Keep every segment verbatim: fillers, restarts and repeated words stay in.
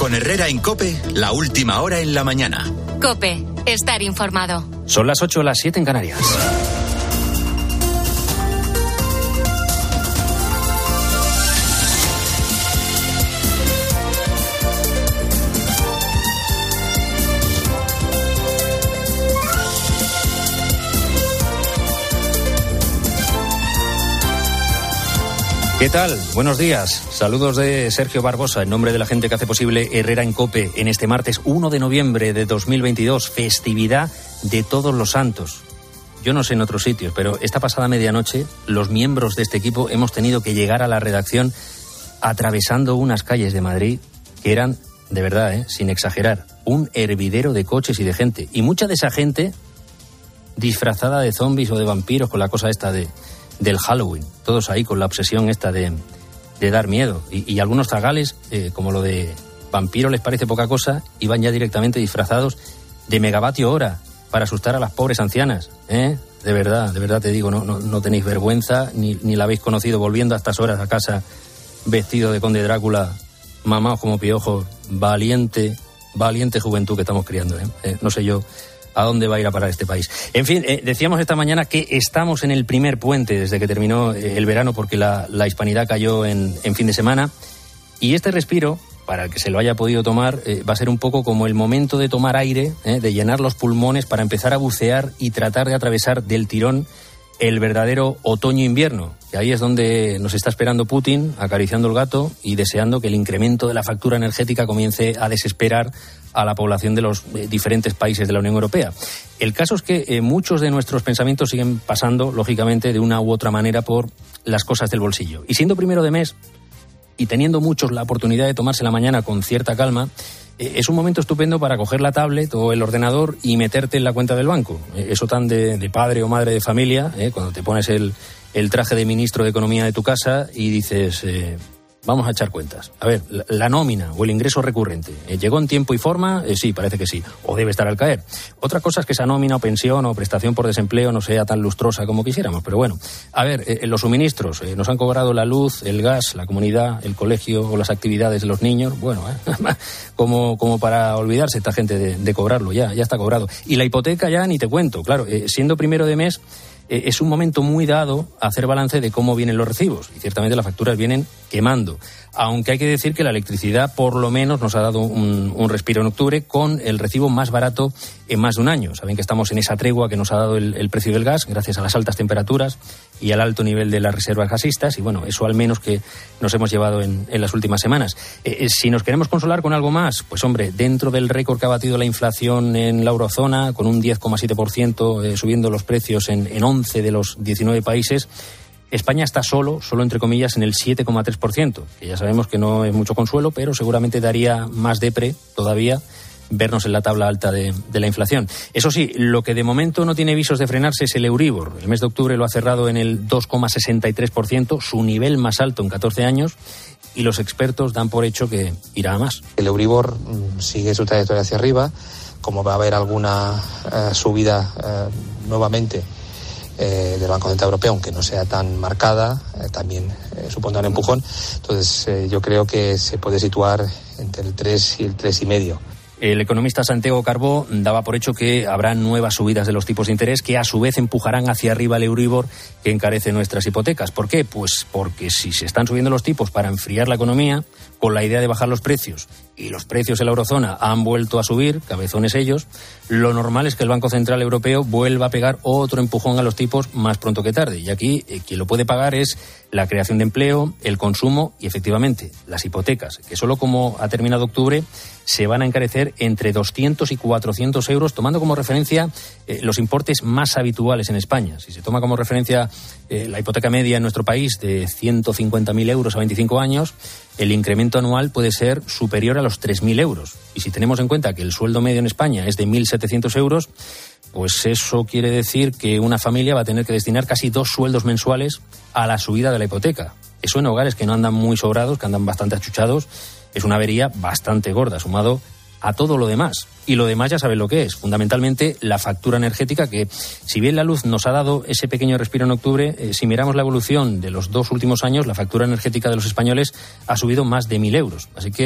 Con Herrera en COPE, la última hora en la mañana. COPE, estar informado. Son las ocho, las siete en Canarias. ¿Qué tal? Buenos días. Saludos de Sergio Barbosa, en nombre de la gente que hace posible Herrera en COPE, en este martes uno de noviembre de dos mil veintidós, festividad de Todos los Santos. Yo no sé en otros sitios, pero esta pasada medianoche los miembros de este equipo hemos tenido que llegar a la redacción atravesando unas calles de Madrid que eran, de verdad, ¿eh? sin exagerar, un hervidero de coches y de gente. Y mucha de esa gente disfrazada de zombies o de vampiros con la cosa esta de... del Halloween, todos ahí con la obsesión esta de, de dar miedo. Y, y algunos zagales, eh, como lo de vampiro les parece poca cosa, iban ya directamente disfrazados de megavatio hora para asustar a las pobres ancianas, ¿eh? De verdad, de verdad te digo, no, no, no tenéis vergüenza, ni, ni la habéis conocido volviendo a estas horas a casa vestido de conde Drácula, mamaos como piojos, valiente, valiente juventud que estamos criando, ¿eh? Eh, no sé yo ¿a dónde va a ir a parar este país? En fin, eh, decíamos esta mañana que estamos en el primer puente desde que terminó eh, el verano, porque la, la hispanidad cayó en, en fin de semana. Y este respiro, para el que se lo haya podido tomar, eh, va a ser un poco como el momento de tomar aire, eh, de llenar los pulmones para empezar a bucear y tratar de atravesar del tirón el verdadero otoño-invierno. Que ahí es donde nos está esperando Putin, acariciando el gato y deseando que el incremento de la factura energética comience a desesperar a la población de los eh, diferentes países de la Unión Europea. El caso es que eh, muchos de nuestros pensamientos siguen pasando, lógicamente, de una u otra manera por las cosas del bolsillo. Y siendo primero de mes, y teniendo muchos la oportunidad de tomarse la mañana con cierta calma, eh, es un momento estupendo para coger la tablet o el ordenador y meterte en la cuenta del banco. Eh, eso tan de, de padre o madre de familia, eh, cuando te pones el, el traje de ministro de Economía de tu casa y dices... Eh, Vamos a echar cuentas. A ver, la, la nómina o el ingreso recurrente, ¿eh, ¿llegó en tiempo y forma? Eh, sí, parece que sí. O debe estar al caer. Otra cosa es que esa nómina o pensión o prestación por desempleo no sea tan lustrosa como quisiéramos. Pero bueno, a ver, eh, los suministros. Eh, nos han cobrado la luz, el gas, la comunidad, el colegio o las actividades de los niños. Bueno, eh, como, como para olvidarse esta gente de, de cobrarlo. Ya, ya está cobrado. Y la hipoteca ya ni te cuento. Claro, eh, siendo primero de mes... es un momento muy dado a hacer balance de cómo vienen los recibos. Y ciertamente las facturas vienen quemando. Aunque hay que decir que la electricidad por lo menos nos ha dado un, un respiro en octubre con el recibo más barato en más de un año. Saben que estamos en esa tregua que nos ha dado el, el precio del gas gracias a las altas temperaturas y al alto nivel de las reservas gasistas. Y bueno, eso al menos que nos hemos llevado en, en las últimas semanas. Eh, si nos queremos consolar con algo más, pues hombre, dentro del récord que ha batido la inflación en la eurozona, con un diez coma siete por ciento eh, subiendo los precios en, en once de los diecinueve países, España está solo, solo entre comillas, en el siete coma tres por ciento, que ya sabemos que no es mucho consuelo, pero seguramente daría más depre todavía vernos en la tabla alta de, de la inflación. Eso sí, lo que de momento no tiene visos de frenarse es el Euribor. El mes de octubre lo ha cerrado en el dos coma sesenta y tres por ciento, su nivel más alto en catorce años, y los expertos dan por hecho que irá a más. El Euribor mmm, sigue su trayectoria hacia arriba, como va a haber alguna eh, subida eh, nuevamente Eh, del Banco Central Europeo, aunque no sea tan marcada, eh, también eh, supondrá un empujón. Entonces eh, yo creo que se puede situar entre el tres y el tres y medio. El economista Santiago Carbó daba por hecho que habrá nuevas subidas de los tipos de interés que a su vez empujarán hacia arriba el Euribor, que encarece nuestras hipotecas. ¿Por qué? Pues porque si se están subiendo los tipos para enfriar la economía, con la idea de bajar los precios, y los precios en la eurozona han vuelto a subir, cabezones ellos, lo normal es que el Banco Central Europeo vuelva a pegar otro empujón a los tipos más pronto que tarde. Y aquí eh, quien lo puede pagar es la creación de empleo, el consumo y efectivamente las hipotecas, que solo como ha terminado octubre se van a encarecer entre doscientos y cuatrocientos euros, tomando como referencia eh, los importes más habituales en España. Si se toma como referencia eh, la hipoteca media en nuestro país de ciento cincuenta mil euros a veinticinco años, el incremento anual puede ser superior a los tres mil euros. Y si tenemos en cuenta que el sueldo medio en España es de mil setecientos euros, pues eso quiere decir que una familia va a tener que destinar casi dos sueldos mensuales a la subida de la hipoteca. Eso en hogares que no andan muy sobrados, que andan bastante achuchados, es una avería bastante gorda, sumado a todo lo demás. Y lo demás ya saben lo que es, fundamentalmente la factura energética, que si bien la luz nos ha dado ese pequeño respiro en octubre, eh, si miramos la evolución de los dos últimos años, la factura energética de los españoles ha subido más de mil euros. Así que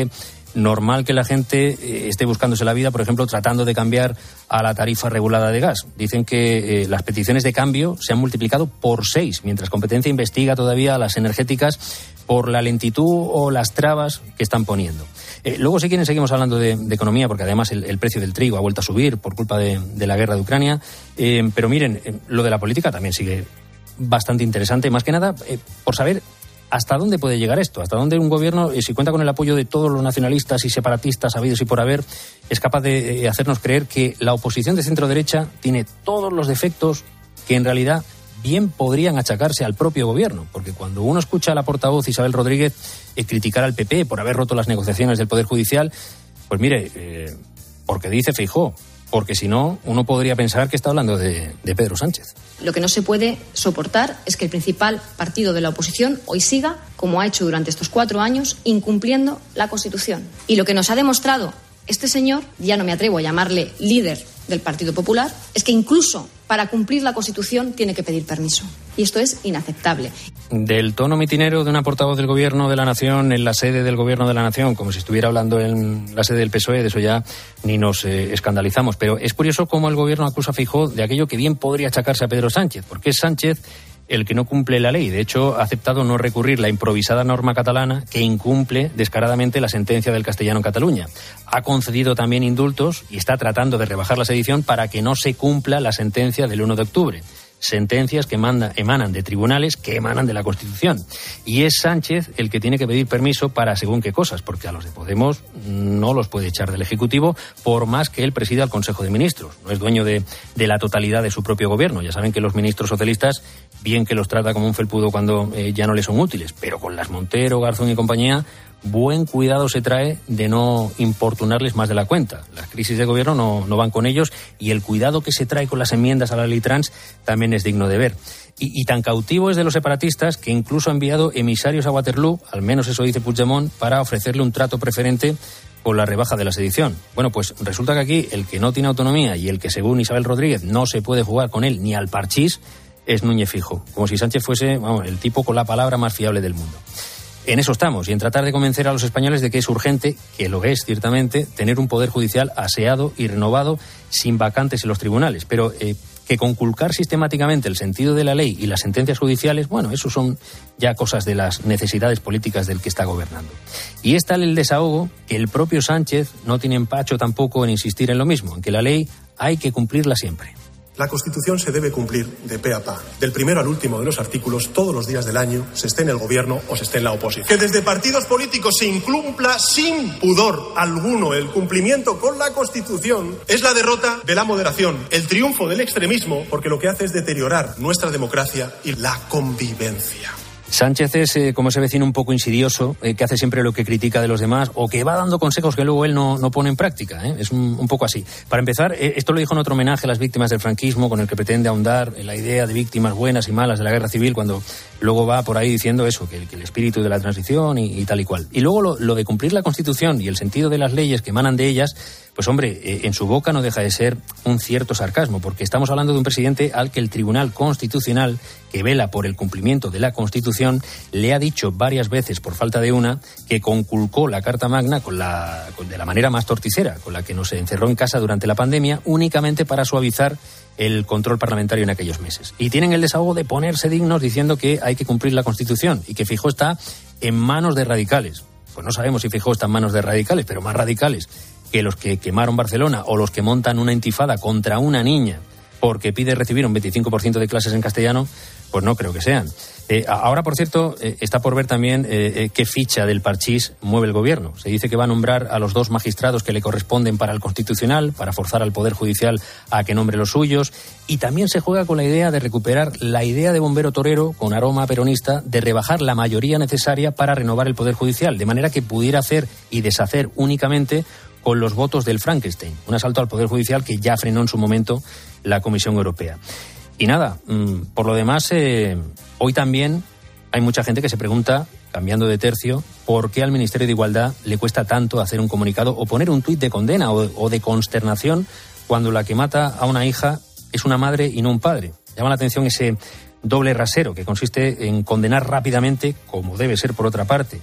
normal que la gente eh, esté buscándose la vida, por ejemplo, tratando de cambiar a la tarifa regulada de gas. Dicen que eh, las peticiones de cambio se han multiplicado por seis, mientras Competencia investiga todavía a las energéticas por la lentitud o las trabas que están poniendo. Eh, luego, si quieren, seguimos hablando de, de economía, porque además el, el precio del trigo ha vuelto a subir por culpa de, de la guerra de Ucrania. Eh, pero miren, eh, lo de la política también sigue bastante interesante, más que nada eh, por saber hasta dónde puede llegar esto, hasta dónde un gobierno, eh, si cuenta con el apoyo de todos los nacionalistas y separatistas habidos y por haber, es capaz de eh, hacernos creer que la oposición de centro-derecha tiene todos los defectos que en realidad bien podrían achacarse al propio gobierno, porque cuando uno escucha a la portavoz Isabel Rodríguez eh, criticar al P P por haber roto las negociaciones del Poder Judicial, pues mire, eh, porque dice Feijóo, porque si no, uno podría pensar que está hablando de, de Pedro Sánchez. Lo que no se puede soportar es que el principal partido de la oposición hoy siga, como ha hecho durante estos cuatro años, incumpliendo la Constitución. Y lo que nos ha demostrado este señor, ya no me atrevo a llamarle líder del Partido Popular, es que incluso para cumplir la Constitución tiene que pedir permiso. Y esto es inaceptable. Del tono mitinero de una portavoz del Gobierno de la Nación en la sede del Gobierno de la Nación, como si estuviera hablando en la sede del P S O E, de eso ya ni nos eh, escandalizamos. Pero es curioso cómo el Gobierno acusa a Feijóo de aquello que bien podría achacarse a Pedro Sánchez, porque es Sánchez el que no cumple la ley. De hecho, ha aceptado no recurrir la improvisada norma catalana que incumple descaradamente la sentencia del castellano en Cataluña. Ha concedido también indultos y está tratando de rebajar la sedición para que no se cumpla la sentencia del uno de octubre. Sentencias que manda, emanan de tribunales que emanan de la Constitución. Y es Sánchez el que tiene que pedir permiso para según qué cosas, porque a los de Podemos no los puede echar del Ejecutivo, por más que él presida el Consejo de Ministros. No es dueño de, de la totalidad de su propio gobierno. Ya saben que los ministros socialistas, bien que los trata como un felpudo cuando eh, ya no le son útiles, pero con las Montero, Garzón y compañía, buen cuidado se trae de no importunarles más de la cuenta. Las crisis de gobierno no, no van con ellos, y el cuidado que se trae con las enmiendas a la ley trans también es digno de ver. Y, y tan cautivo es de los separatistas que incluso ha enviado emisarios a Waterloo, al menos eso dice Puigdemont, para ofrecerle un trato preferente por la rebaja de la sedición. Bueno, pues resulta que aquí el que no tiene autonomía y el que, según Isabel Rodríguez, no se puede jugar con él ni al parchís, es Núñez Feijóo, como si Sánchez fuese, vamos, el tipo con la palabra más fiable del mundo. En eso estamos, y en tratar de convencer a los españoles de que es urgente, que lo es ciertamente, tener un poder judicial aseado y renovado, sin vacantes en los tribunales. Pero eh, que conculcar sistemáticamente el sentido de la ley y las sentencias judiciales, bueno, eso son ya cosas de las necesidades políticas del que está gobernando. Y es tal el desahogo que el propio Sánchez no tiene empacho tampoco en insistir en lo mismo, en que la ley hay que cumplirla siempre. La Constitución se debe cumplir de pe a pa, del primero al último de los artículos, todos los días del año, se esté en el gobierno o se esté en la oposición. Que desde partidos políticos se incumpla sin pudor alguno el cumplimiento con la Constitución es la derrota de la moderación, el triunfo del extremismo, porque lo que hace es deteriorar nuestra democracia y la convivencia. Sánchez es eh, como ese vecino un poco insidioso, eh, que hace siempre lo que critica de los demás o que va dando consejos que luego él no, no pone en práctica. ¿eh? Es un, un poco así. Para empezar, eh, esto lo dijo en otro homenaje a las víctimas del franquismo, con el que pretende ahondar en la idea de víctimas buenas y malas de la guerra civil, cuando luego va por ahí diciendo eso, que, que el espíritu de la transición y, y tal y cual. Y luego lo, lo de cumplir la Constitución y el sentido de las leyes que emanan de ellas, pues hombre, eh, en su boca no deja de ser un cierto sarcasmo, porque estamos hablando de un presidente al que el Tribunal Constitucional, que vela por el cumplimiento de la Constitución, le ha dicho varias veces, por falta de una, que conculcó la Carta Magna con la, con, de la manera más torticera, con la que nos encerró en casa durante la pandemia, únicamente para suavizar el control parlamentario en aquellos meses. Y tienen el desahogo de ponerse dignos diciendo que hay que cumplir la Constitución y que Feijóo está en manos de radicales. Pues no sabemos si Feijóo está en manos de radicales, pero más radicales que los que quemaron Barcelona o los que montan una intifada contra una niña porque pide recibir un veinticinco por ciento de clases en castellano, pues no creo que sean. Eh, ahora, por cierto, eh, está por ver también eh, eh, qué ficha del parchís mueve el gobierno. Se dice que va a nombrar a los dos magistrados que le corresponden para el Constitucional, para forzar al Poder Judicial a que nombre los suyos, y también se juega con la idea de recuperar la idea de bombero torero, con aroma peronista, de rebajar la mayoría necesaria para renovar el Poder Judicial, de manera que pudiera hacer y deshacer únicamente con los votos del Frankenstein, un asalto al Poder Judicial que ya frenó en su momento la Comisión Europea. Y nada, por lo demás, eh, hoy también hay mucha gente que se pregunta, cambiando de tercio, por qué al Ministerio de Igualdad le cuesta tanto hacer un comunicado o poner un tuit de condena o, o de consternación cuando la que mata a una hija es una madre y no un padre. Llama la atención ese doble rasero que consiste en condenar rápidamente, como debe ser por otra parte,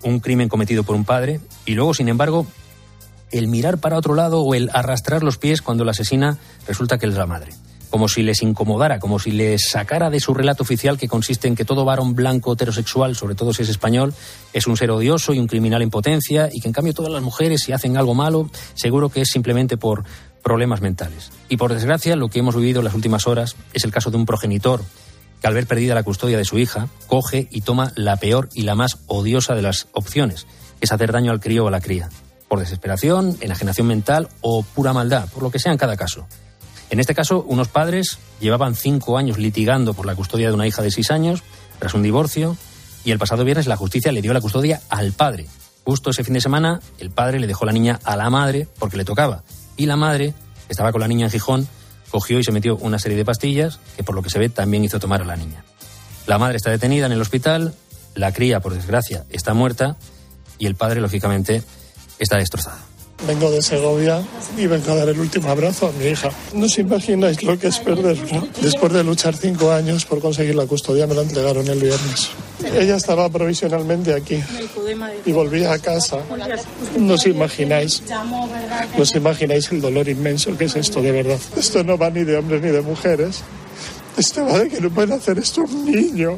un crimen cometido por un padre y luego, sin embargo, el mirar para otro lado o el arrastrar los pies cuando la asesina resulta que es la madre. Como si les incomodara, como si les sacara de su relato oficial que consiste en que todo varón blanco heterosexual, sobre todo si es español, es un ser odioso y un criminal en potencia y que en cambio todas las mujeres, si hacen algo malo, seguro que es simplemente por problemas mentales. Y por desgracia, lo que hemos vivido en las últimas horas es el caso de un progenitor que al ver perdida la custodia de su hija, coge y toma la peor y la más odiosa de las opciones, que es hacer daño al crío o a la cría, por desesperación, enajenación mental o pura maldad, por lo que sea en cada caso. En este caso, unos padres llevaban cinco años litigando por la custodia de una hija de seis años, tras un divorcio, y el pasado viernes la justicia le dio la custodia al padre. Justo ese fin de semana, el padre le dejó la niña a la madre porque le tocaba. Y la madre, que estaba con la niña en Gijón, cogió y se metió una serie de pastillas que, por lo que se ve, también hizo tomar a la niña. La madre está detenida en el hospital, la cría, por desgracia, está muerta y el padre, lógicamente, está destrozado. Vengo de Segovia y vengo a dar el último abrazo a mi hija. No os imagináis lo que es perderla. Después de luchar cinco años por conseguir la custodia, me la entregaron el viernes. Ella estaba provisionalmente aquí y volvía a casa. No os imagináis, no os imagináis el dolor inmenso que es esto, de verdad. Esto no va ni de hombres ni de mujeres. Esto va de que no pueden hacer esto un niño.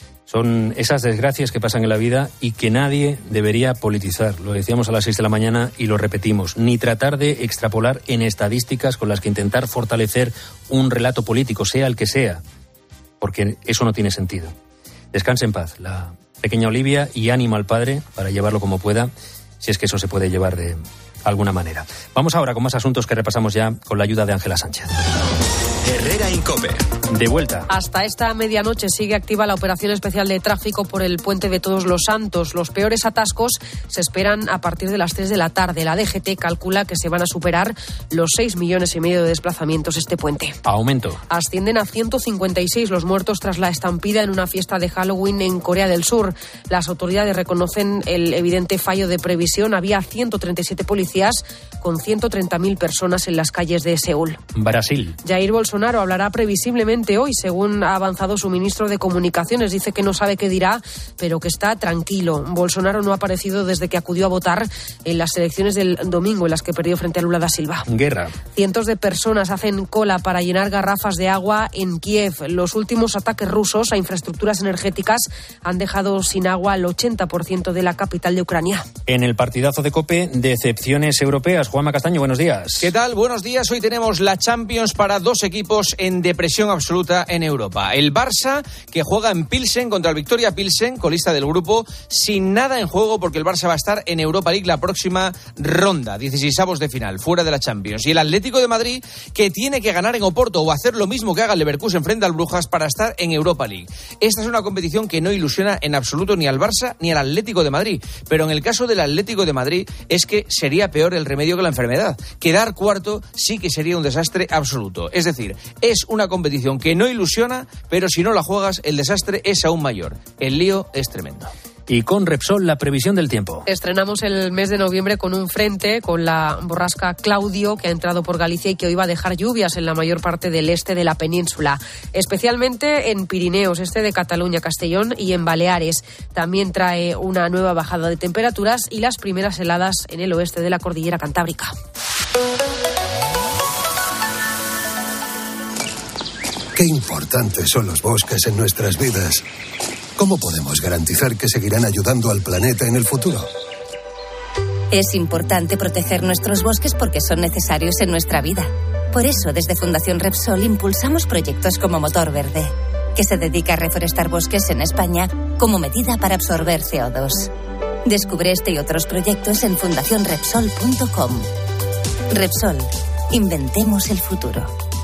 Son esas desgracias que pasan en la vida y que nadie debería politizar. Lo decíamos a las seis de la mañana y lo repetimos. Ni tratar de extrapolar en estadísticas con las que intentar fortalecer un relato político, sea el que sea, porque eso no tiene sentido. Descanse en paz la pequeña Olivia y ánimo al padre para llevarlo como pueda, si es que eso se puede llevar de alguna manera. Vamos ahora con más asuntos que repasamos ya con la ayuda de Ángela Sánchez. Herrera Incope. De vuelta. Hasta esta medianoche sigue activa la operación especial de tráfico por el puente de Todos los Santos. Los peores atascos se esperan a partir de las tres de la tarde. La D G T calcula que se van a superar los seis millones y medio de desplazamientos este puente. Aumento. Ascienden a ciento cincuenta y seis los muertos tras la estampida en una fiesta de Halloween en Corea del Sur. Las autoridades reconocen el evidente fallo de previsión. Había ciento treinta y siete policías con ciento treinta mil personas en las calles de Seúl. Brasil. Jair Bolsonaro hablará previsiblemente hoy, según ha avanzado su ministro de Comunicaciones. Dice que no sabe qué dirá, pero que está tranquilo. Bolsonaro no ha aparecido desde que acudió a votar en las elecciones del domingo, en las que perdió frente a Lula da Silva. Guerra. Cientos de personas hacen cola para llenar garrafas de agua en Kiev. Los últimos ataques rusos a infraestructuras energéticas han dejado sin agua al ochenta por ciento de la capital de Ucrania. En el partidazo de COPE, decepciones europeas. Juanma Castaño, buenos días. ¿Qué tal? Buenos días. Hoy tenemos la Champions para dos equipos en depresión absoluta en Europa. El Barça, que juega en Pilsen contra el Victoria Pilsen, colista del grupo, sin nada en juego porque el Barça va a estar en Europa League la próxima ronda, dieciseisavos de final, fuera de la Champions. Y el Atlético de Madrid, que tiene que ganar en Oporto o hacer lo mismo que haga el Leverkusen frente al Brujas para estar en Europa League. Esta es una competición que no ilusiona en absoluto ni al Barça ni al Atlético de Madrid. Pero en el caso del Atlético de Madrid es que sería peor el remedio que la enfermedad. Quedar cuarto sí que sería un desastre absoluto. Es decir, es una competición que no ilusiona, pero si no la juegas, el desastre es aún mayor. El lío es tremendo. Y con Repsol, la previsión del tiempo. Estrenamos el mes de noviembre con un frente, con la borrasca Claudio, que ha entrado por Galicia y que hoy va a dejar lluvias en la mayor parte del este de la península, especialmente en Pirineos, este de Cataluña, Castellón y en Baleares. También trae una nueva bajada de temperaturas y las primeras heladas en el oeste de la cordillera Cantábrica. Qué importantes son los bosques en nuestras vidas. ¿Cómo podemos garantizar que seguirán ayudando al planeta en el futuro? Es importante proteger nuestros bosques porque son necesarios en nuestra vida. Por eso, desde Fundación Repsol impulsamos proyectos como Motor Verde, que se dedica a reforestar bosques en España como medida para absorber C O dos. Descubre este y otros proyectos en fundación repsol punto com. Repsol, inventemos el futuro.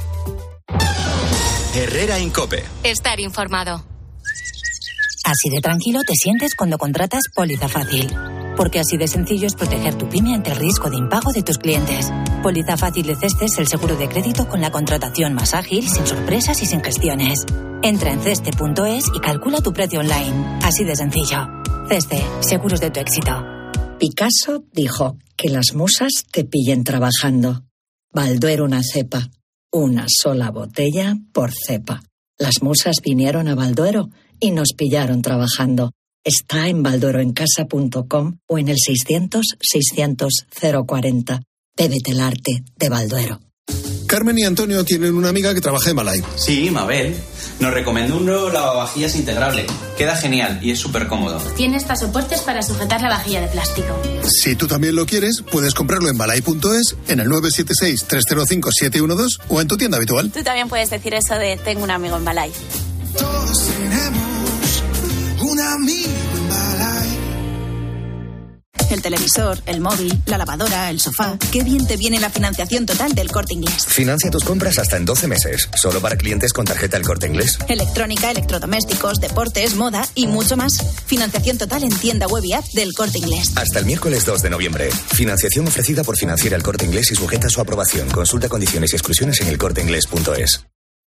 Herrera Incope. Estar informado. Así de tranquilo te sientes cuando contratas Póliza Fácil. Porque así de sencillo es proteger tu pyme ante el riesgo de impago de tus clientes. Póliza Fácil de Ceste es el seguro de crédito con la contratación más ágil, sin sorpresas y sin gestiones. Entra en ceste punto es y calcula tu precio online. Así de sencillo. Ceste, seguros de tu éxito. Picasso dijo que las musas te pillen trabajando. Balduero una cepa. Una sola botella por cepa. Las musas vinieron a Balduero y nos pillaron trabajando. Está en baldueroencasa punto com o en el seiscientos, seiscientos, cero cuarenta. Bébete el arte de Balduero. Carmen y Antonio tienen una amiga que trabaja en Malay. Sí, Mabel. Nos recomendó un nuevo lavavajillas integrable. Queda genial y es súper cómodo. Tiene hasta soportes para sujetar la vajilla de plástico. Si tú también lo quieres, puedes comprarlo en balay punto es, en el nueve siete seis, tres cero cinco, siete uno dos o en tu tienda habitual. Tú también puedes decir eso de tengo un amigo en Balay. Todos tenemos un amigo en Balay. El televisor, el móvil, la lavadora, el sofá. Qué bien te viene la financiación total del Corte Inglés. Financia tus compras hasta en doce meses, solo para clientes con tarjeta El Corte Inglés. Electrónica, electrodomésticos, deportes, moda y mucho más. Financiación total en tienda web y app del Corte Inglés. Hasta el miércoles dos de noviembre. Financiación ofrecida por Financiera El Corte Inglés y sujeta a su aprobación. Consulta condiciones y exclusiones en el corte inglés punto es.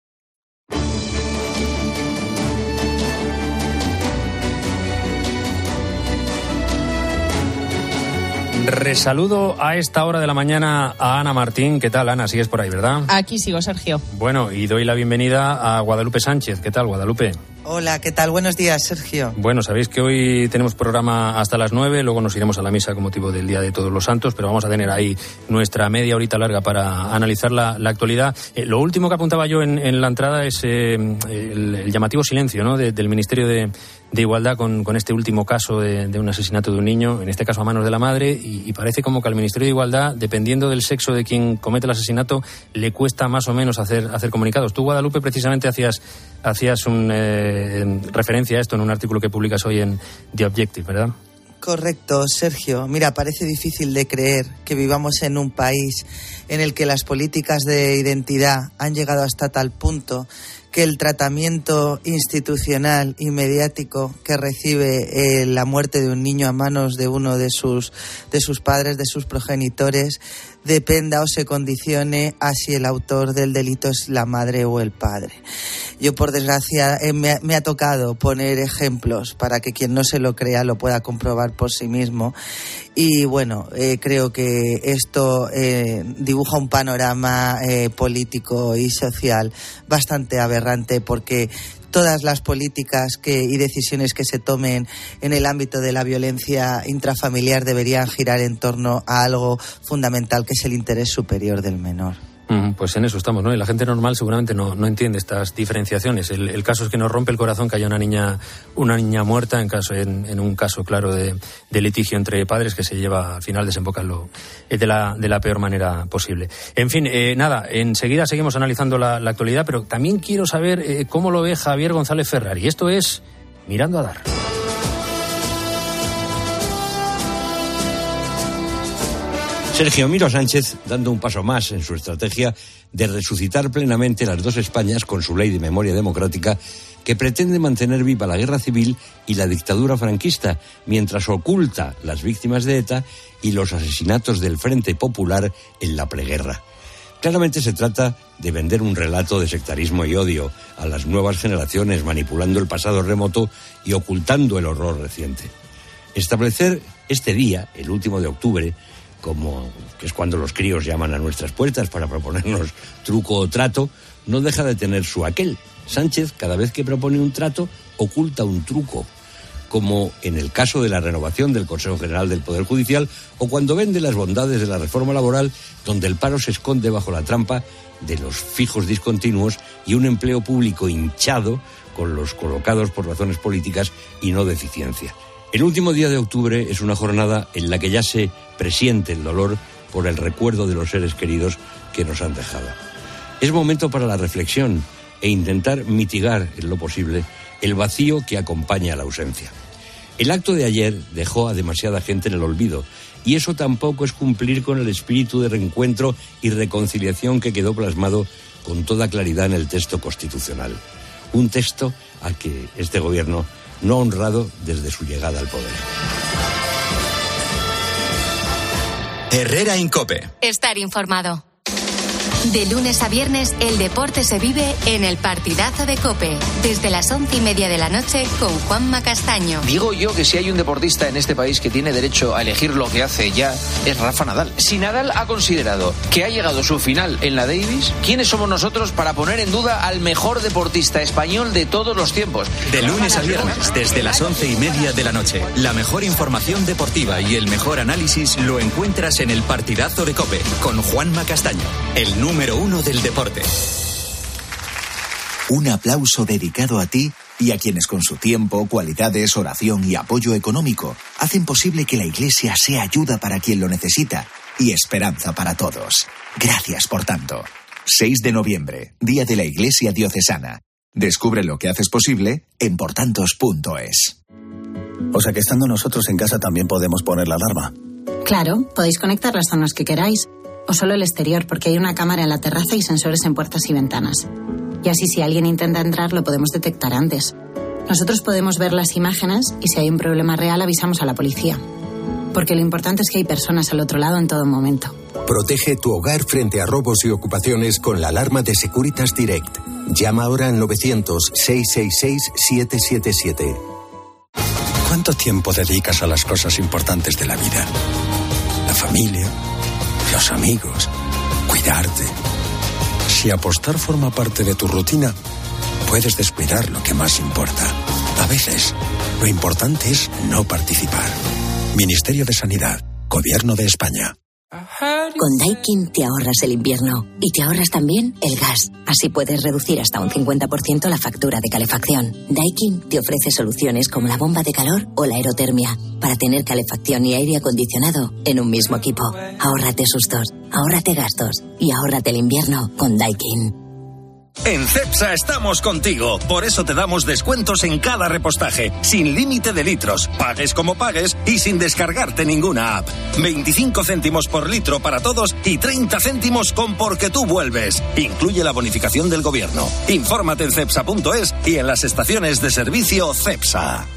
Resaludo a esta hora de la mañana a Ana Martín. ¿Qué tal, Ana? Sigues por ahí, ¿verdad? Aquí sigo, Sergio. Bueno, y doy la bienvenida a Guadalupe Sánchez. ¿Qué tal, Guadalupe? Hola, ¿qué tal? Buenos días, Sergio. Bueno, sabéis que hoy tenemos programa hasta las nueve, luego nos iremos a la misa con motivo del Día de Todos los Santos, pero vamos a tener ahí nuestra media horita larga para analizar la, la actualidad. Eh, lo último que apuntaba yo en, en la entrada es eh, el, el llamativo silencio, ¿no?, de, del Ministerio de, de Igualdad con, con este último caso de, de un asesinato de un niño, en este caso a manos de la madre, y, y parece como que al Ministerio de Igualdad, dependiendo del sexo de quien comete el asesinato, le cuesta más o menos hacer, hacer comunicados. Tú, Guadalupe, precisamente hacías, hacías un eh, referencia a esto en un artículo que publicas hoy en The Objective, ¿verdad? Correcto, Sergio. Mira, parece difícil de creer que vivamos en un país en el que las políticas de identidad han llegado hasta tal punto que el tratamiento institucional y mediático que recibe eh, la muerte de un niño a manos de uno de sus, de sus padres, de sus progenitores, dependa o se condicione a si el autor del delito es la madre o el padre. Yo, por desgracia, eh, me, me ha tocado poner ejemplos para que quien no se lo crea lo pueda comprobar por sí mismo. Y bueno, eh, creo que esto eh, dibuja un panorama eh, político y social bastante aberrante, porque todas las políticas que, y decisiones que se tomen en el ámbito de la violencia intrafamiliar deberían girar en torno a algo fundamental, que es el interés superior del menor. Pues en eso estamos, ¿no? Y la gente normal seguramente no, no entiende estas diferenciaciones. El, el caso es que nos rompe el corazón que haya una niña una niña muerta en caso en, en un caso claro de, de litigio entre padres que se lleva, al final desemboca en lo, de, la, de la peor manera posible. En fin, eh, nada, enseguida seguimos analizando la, la actualidad, pero también quiero saber eh, cómo lo ve Javier González Ferrari. Esto es Mirando a Dar. Sergio, miro a Sánchez dando un paso más en su estrategia de resucitar plenamente las dos Españas con su ley de memoria democrática, que pretende mantener viva la guerra civil y la dictadura franquista, mientras oculta las víctimas de ETA y los asesinatos del Frente Popular en la preguerra. Claramente se trata de vender un relato de sectarismo y odio a las nuevas generaciones, manipulando el pasado remoto y ocultando el horror reciente. Establecer este día, el último de octubre, como que es cuando los críos llaman a nuestras puertas para proponernos truco o trato, no deja de tener su aquel. Sánchez, cada vez que propone un trato, oculta un truco, como en el caso de la renovación del Consejo General del Poder Judicial o cuando vende las bondades de la reforma laboral, donde el paro se esconde bajo la trampa de los fijos discontinuos y un empleo público hinchado con los colocados por razones políticas y no de eficiencia. El último día de octubre es una jornada en la que ya se presiente el dolor por el recuerdo de los seres queridos que nos han dejado. Es momento para la reflexión e intentar mitigar en lo posible el vacío que acompaña a la ausencia. El acto de ayer dejó a demasiada gente en el olvido, y eso tampoco es cumplir con el espíritu de reencuentro y reconciliación que quedó plasmado con toda claridad en el texto constitucional. Un texto al que este gobierno no ha honrado desde su llegada al poder. Herrera en COPE. Estar informado. De lunes a viernes, el deporte se vive en el partidazo de COPE. Desde las once y media de la noche con Juanma Castaño. Digo yo que si hay un deportista en este país que tiene derecho a elegir lo que hace ya, es Rafa Nadal. Si Nadal ha considerado que ha llegado su final en la Davis, ¿quiénes somos nosotros para poner en duda al mejor deportista español de todos los tiempos? De lunes a viernes, desde las once y media de la noche. La mejor información deportiva y el mejor análisis lo encuentras en el partidazo de COPE con Juanma Castaño, el número uno del deporte. Un aplauso dedicado a ti y a quienes con su tiempo, cualidades, oración y apoyo económico hacen posible que la Iglesia sea ayuda para quien lo necesita y esperanza para todos. Gracias por tanto. seis de noviembre, Día de la Iglesia Diocesana. Descubre lo que haces posible en portantos punto es. O sea que estando nosotros en casa también podemos poner la alarma. Claro, podéis conectar las zonas que queráis, o solo el exterior, porque hay una cámara en la terraza y sensores en puertas y ventanas. Y así si alguien intenta entrar lo podemos detectar antes. Nosotros podemos ver las imágenes y si hay un problema real avisamos a la policía. Porque lo importante es que hay personas al otro lado en todo momento. Protege tu hogar frente a robos y ocupaciones con la alarma de Securitas Direct. Llama ahora al novecientos, seiscientos sesenta y seis, setecientos setenta y siete. ¿Cuánto tiempo dedicas a las cosas importantes de la vida? La familia, los amigos, cuidarte. Si apostar forma parte de tu rutina, puedes descuidar lo que más importa. A veces, lo importante es no participar. Ministerio de Sanidad, Gobierno de España. Con Daikin te ahorras el invierno y te ahorras también el gas. Así puedes reducir hasta un cincuenta por ciento la factura de calefacción. Daikin te ofrece soluciones como la bomba de calor o la aerotermia para tener calefacción y aire acondicionado en un mismo equipo. Ahórrate sustos, ahórrate gastos y ahórrate el invierno con Daikin. En Cepsa estamos contigo, por eso te damos descuentos en cada repostaje, sin límite de litros, pagues como pagues y sin descargarte ninguna app. veinticinco céntimos por litro para todos y treinta céntimos con Porque tú vuelves. Incluye la bonificación del gobierno. Infórmate en cepsa punto es y en las estaciones de servicio Cepsa.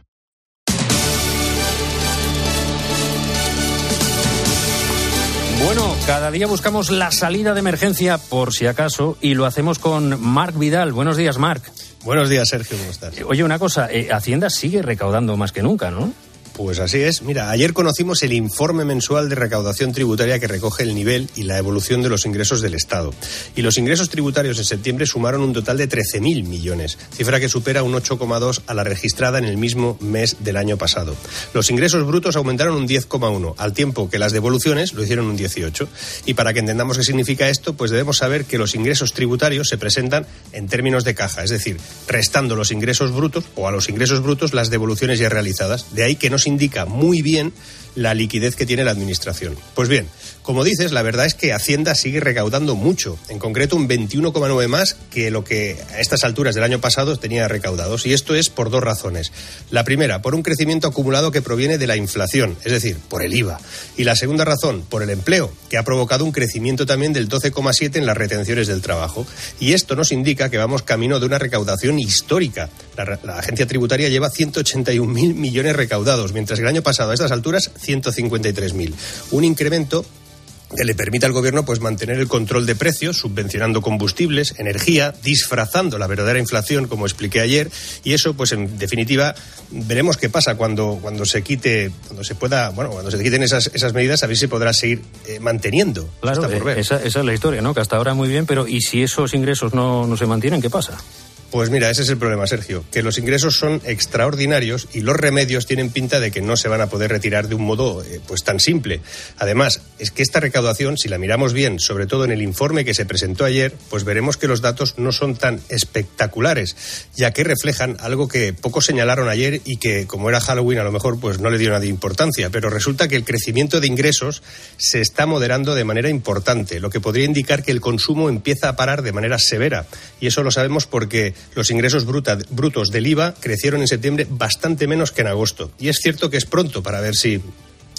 Bueno, cada día buscamos la salida de emergencia por si acaso y lo hacemos con Marc Vidal. Buenos días, Marc. Buenos días, Sergio, ¿cómo estás? Oye, una cosa, eh, Hacienda sigue recaudando más que nunca, ¿no? Pues así es. Mira, ayer conocimos el informe mensual de recaudación tributaria que recoge el nivel y la evolución de los ingresos del Estado. Y los ingresos tributarios en septiembre sumaron un total de trece mil millones, cifra que supera un ocho coma dos a la registrada en el mismo mes del año pasado. Los ingresos brutos aumentaron un diez coma uno, al tiempo que las devoluciones lo hicieron un dieciocho. Y para que entendamos qué significa esto, pues debemos saber que los ingresos tributarios se presentan en términos de caja, es decir, restando los ingresos brutos o a los ingresos brutos las devoluciones ya realizadas. De ahí que no indica muy bien la liquidez que tiene la Administración. Pues bien, como dices, la verdad es que Hacienda sigue recaudando mucho, en concreto un veintiuno coma nueve más que lo que a estas alturas del año pasado tenía recaudados. Y esto es por dos razones. La primera, por un crecimiento acumulado que proviene de la inflación, es decir, por el I V A. Y la segunda razón, por el empleo, que ha provocado un crecimiento también del doce coma siete en las retenciones del trabajo. Y esto nos indica que vamos camino de una recaudación histórica. La, la agencia tributaria lleva ciento ochenta y un mil millones recaudados, mientras que el año pasado a estas alturas ciento cincuenta y tres mil. Un incremento que le permite al gobierno pues mantener el control de precios, subvencionando combustibles, energía, disfrazando la verdadera inflación, como expliqué ayer, y eso pues en definitiva veremos qué pasa cuando cuando se quite, cuando se pueda, bueno, cuando se quiten esas esas medidas, a ver si podrá seguir eh, manteniendo. Claro, Está por ver. Esa, esa es la historia, ¿no? Que hasta ahora muy bien, pero ¿y si esos ingresos no, no se mantienen, qué pasa? Pues mira, ese es el problema, Sergio, que los ingresos son extraordinarios y los remedios tienen pinta de que no se van a poder retirar de un modo eh, pues tan simple. Además, es que esta recaudación, si la miramos bien, sobre todo en el informe que se presentó ayer, pues veremos que los datos no son tan espectaculares, ya que reflejan algo que pocos señalaron ayer y que, como era Halloween, a lo mejor pues no le dio nada de importancia, pero resulta que el crecimiento de ingresos se está moderando de manera importante, lo que podría indicar que el consumo empieza a parar de manera severa, y eso lo sabemos porque los ingresos bruta, brutos del I V A crecieron en septiembre bastante menos que en agosto. Y es cierto que es pronto para ver si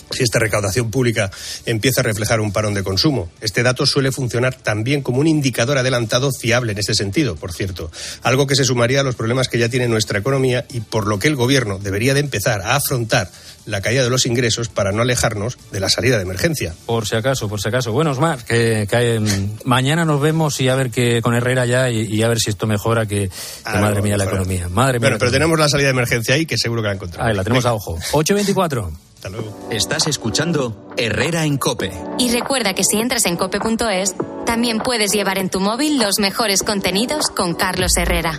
si esta recaudación pública empieza a reflejar un parón de consumo. Este dato suele funcionar también como un indicador adelantado fiable en este sentido, por cierto. Algo que se sumaría a los problemas que ya tiene nuestra economía y por lo que el Gobierno debería de empezar a afrontar la caída de los ingresos para no alejarnos de la salida de emergencia. Por si acaso, por si acaso. Bueno, Osmar, que, que eh, mañana nos vemos y a ver que con Herrera ya y, y a ver si esto mejora, que, que ah, madre mía la economía. Madre mía. Bueno, pero tenemos la salida de emergencia ahí, que seguro que la encontramos. Ahí la tenemos a ojo. ocho veinticuatro. Hasta luego. Estás escuchando Herrera en COPE. Y recuerda que si entras en cope punto es, también puedes llevar en tu móvil los mejores contenidos con Carlos Herrera.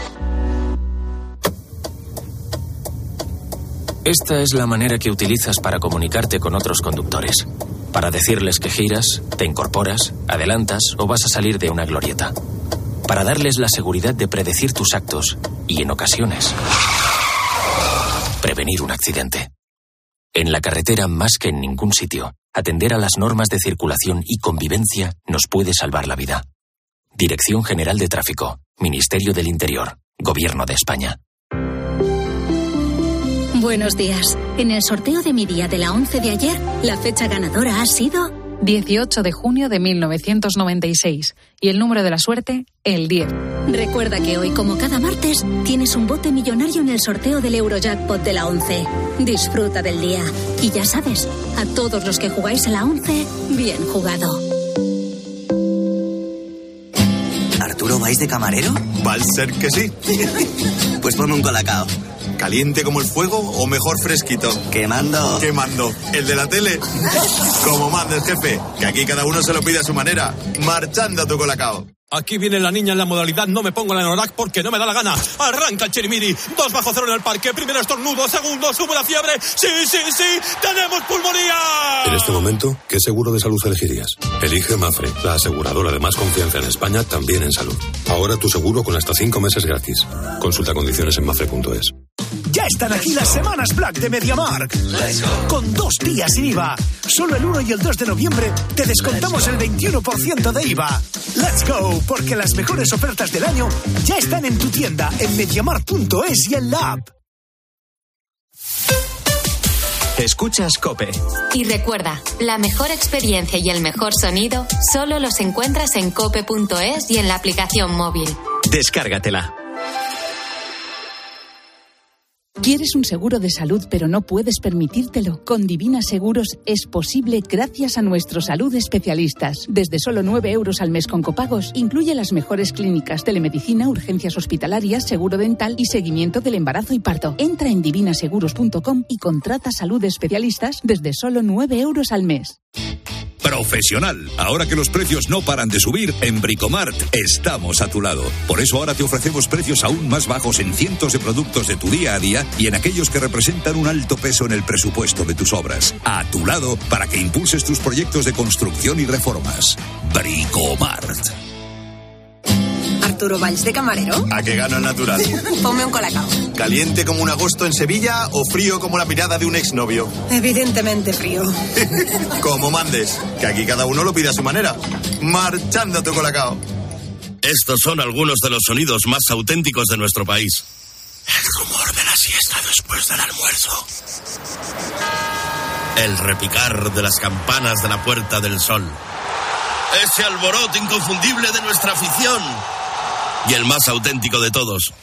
Esta es la manera que utilizas para comunicarte con otros conductores. Para decirles que giras, te incorporas, adelantas o vas a salir de una glorieta. Para darles la seguridad de predecir tus actos y, en ocasiones, prevenir un accidente. En la carretera, más que en ningún sitio, atender a las normas de circulación y convivencia nos puede salvar la vida. Dirección General de Tráfico, Ministerio del Interior, Gobierno de España. Buenos días. En el sorteo de mi día de la once de ayer, la fecha ganadora ha sido dieciocho de junio de mil novecientos noventa y seis. Y el número de la suerte, el diez. Recuerda que hoy, como cada martes, tienes un bote millonario en el sorteo del Eurojackpot de la once. Disfruta del día. Y ya sabes, a todos los que jugáis a la once, bien jugado. ¿Arturo, vais de camarero? Va a ser que sí. Pues ponme un colacao. ¿Caliente como el fuego o mejor fresquito? Quemando. Quemando. ¿El de la tele? Como manda el jefe, que aquí cada uno se lo pide a su manera. Marchando a tu colacao. Aquí viene la niña en la modalidad no me pongo la Anorak porque no me da la gana. Arranca el chirimiri. Dos bajo cero en el parque. Primero estornudo. Segundo, sube la fiebre. Sí, sí, sí. ¡Tenemos pulmonía! En este momento, ¿qué seguro de salud elegirías? Elige Mafre, la aseguradora de más confianza en España, también en salud. Ahora tu seguro con hasta cinco meses gratis. Consulta condiciones en mafre punto es. Ya están aquí las semanas Black de MediaMarkt. Con dos días sin I V A. Solo el uno y el dos de noviembre te descontamos el veintiuno por ciento de I V A. ¡Let's go! Porque las mejores ofertas del año ya están en tu tienda, en mediamarkt punto es y en la app. Escuchas COPE. Y recuerda, la mejor experiencia y el mejor sonido solo los encuentras en cope punto es y en la aplicación móvil. Descárgatela. ¿Quieres un seguro de salud pero no puedes permitírtelo? Con Divina Seguros es posible gracias a nuestros salud especialistas. Desde solo nueve euros al mes con copagos, incluye las mejores clínicas, telemedicina, urgencias hospitalarias, seguro dental y seguimiento del embarazo y parto. Entra en divina seguros punto com y contrata salud especialistas desde solo nueve euros al mes. Profesional. Ahora que los precios no paran de subir, en Bricomart estamos a tu lado. Por eso ahora te ofrecemos precios aún más bajos en cientos de productos de tu día a día y en aquellos que representan un alto peso en el presupuesto de tus obras. A tu lado para que impulses tus proyectos de construcción y reformas. Bricomart. Arturo, ¿vais de camarero? ¿A qué gano el natural? Ponme un colacao. ¿Caliente como un agosto en Sevilla o frío como la mirada de un exnovio? Evidentemente frío. Como mandes, que aquí cada uno lo pide a su manera. Marchando a tu colacao. Estos son algunos de los sonidos más auténticos de nuestro país. El rumor de la siesta después del almuerzo. El repicar de las campanas de la Puerta del Sol. Ese alboroto inconfundible de nuestra afición. Y el más auténtico de todos.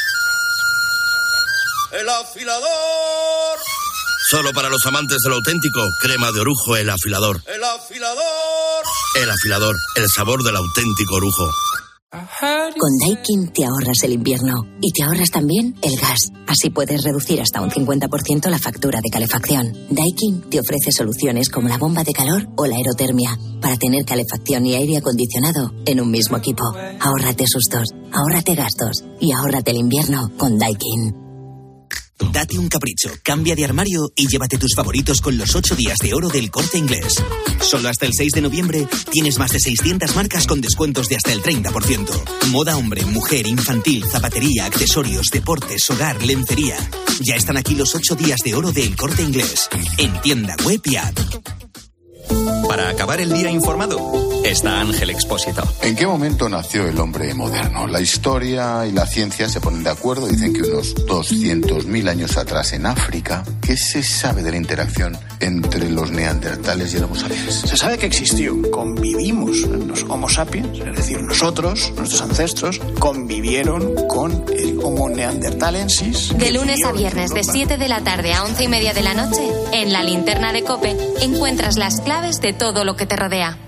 ¡El afilador! Solo para los amantes de lo auténtico, crema de orujo El Afilador. ¡El afilador! El Afilador, el sabor del auténtico orujo. Con Daikin te ahorras el invierno y te ahorras también el gas. Así puedes reducir hasta un cincuenta por ciento la factura de calefacción. Daikin te ofrece soluciones como la bomba de calor o la aerotermia para tener calefacción y aire acondicionado en un mismo equipo. Ahórrate sustos, ahórrate gastos y ahórrate el invierno con Daikin. Date un capricho, cambia de armario y llévate tus favoritos con los ocho días de oro del Corte Inglés. Solo hasta el seis de noviembre tienes más de seiscientas marcas con descuentos de hasta el treinta por ciento. Moda hombre, mujer, infantil, zapatería, accesorios, deportes, hogar, lencería. Ya están aquí los ocho días de oro del Corte Inglés. En tienda web y app. Para acabar el día informado, está Ángel Expósito. ¿En qué momento nació el hombre moderno? La historia y la ciencia se ponen de acuerdo. Dicen que unos doscientos mil años atrás en África. ¿Qué se sabe de la interacción entre los neandertales y el Homo sapiens? Se sabe que existió. Convivimos. Los Homo sapiens, es decir, nosotros, nuestros ancestros, convivieron con el Homo neandertalensis. De lunes a viernes, de siete de la tarde a once y media de la noche, en la linterna de COPE, encuentras las claves de todo lo que te rodea.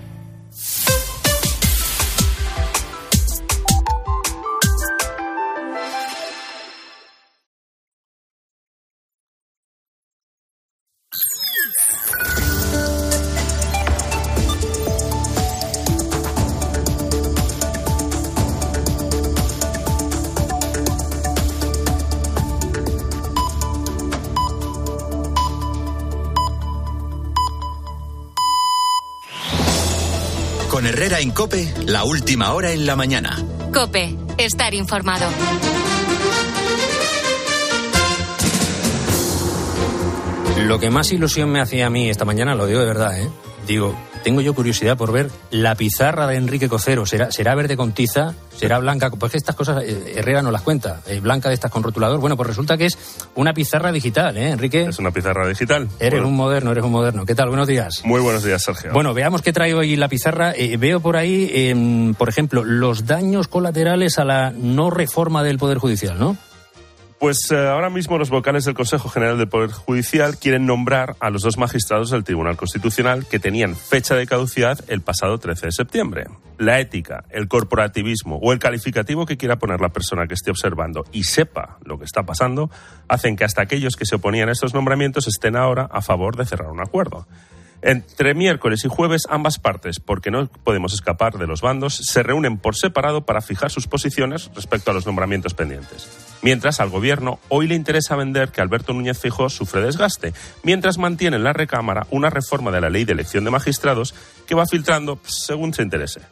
Con Herrera en COPE, la última hora en la mañana. COPE, estar informado. Lo que más ilusión me hacía a mí esta mañana, lo digo de verdad, ¿eh? Digo, tengo yo curiosidad por ver la pizarra de Enrique Cocero. ¿Será, será verde con tiza? ¿Será blanca? Pues que estas cosas eh, Herrera no las cuenta. Eh, blanca de estas con rotulador. Bueno, pues resulta que es una pizarra digital, ¿eh, Enrique? Es una pizarra digital. Eres bueno. un moderno, eres un moderno. ¿Qué tal? Buenos días. Muy buenos días, Sergio. Bueno, veamos qué trae hoy la pizarra. Eh, veo por ahí, eh, por ejemplo, los daños colaterales a la no reforma del Poder Judicial, ¿no? Pues eh, ahora mismo los vocales del Consejo General del Poder Judicial quieren nombrar a los dos magistrados del Tribunal Constitucional que tenían fecha de caducidad el pasado trece de septiembre. La ética, el corporativismo o el calificativo que quiera poner la persona que esté observando y sepa lo que está pasando, hacen que hasta aquellos que se oponían a estos nombramientos estén ahora a favor de cerrar un acuerdo. Entre miércoles y jueves, ambas partes, porque no podemos escapar de los bandos, se reúnen por separado para fijar sus posiciones respecto a los nombramientos pendientes. Mientras al gobierno hoy le interesa vender que Alberto Núñez Feijóo sufre desgaste, mientras mantiene en la recámara una reforma de la ley de elección de magistrados que va filtrando según se interese.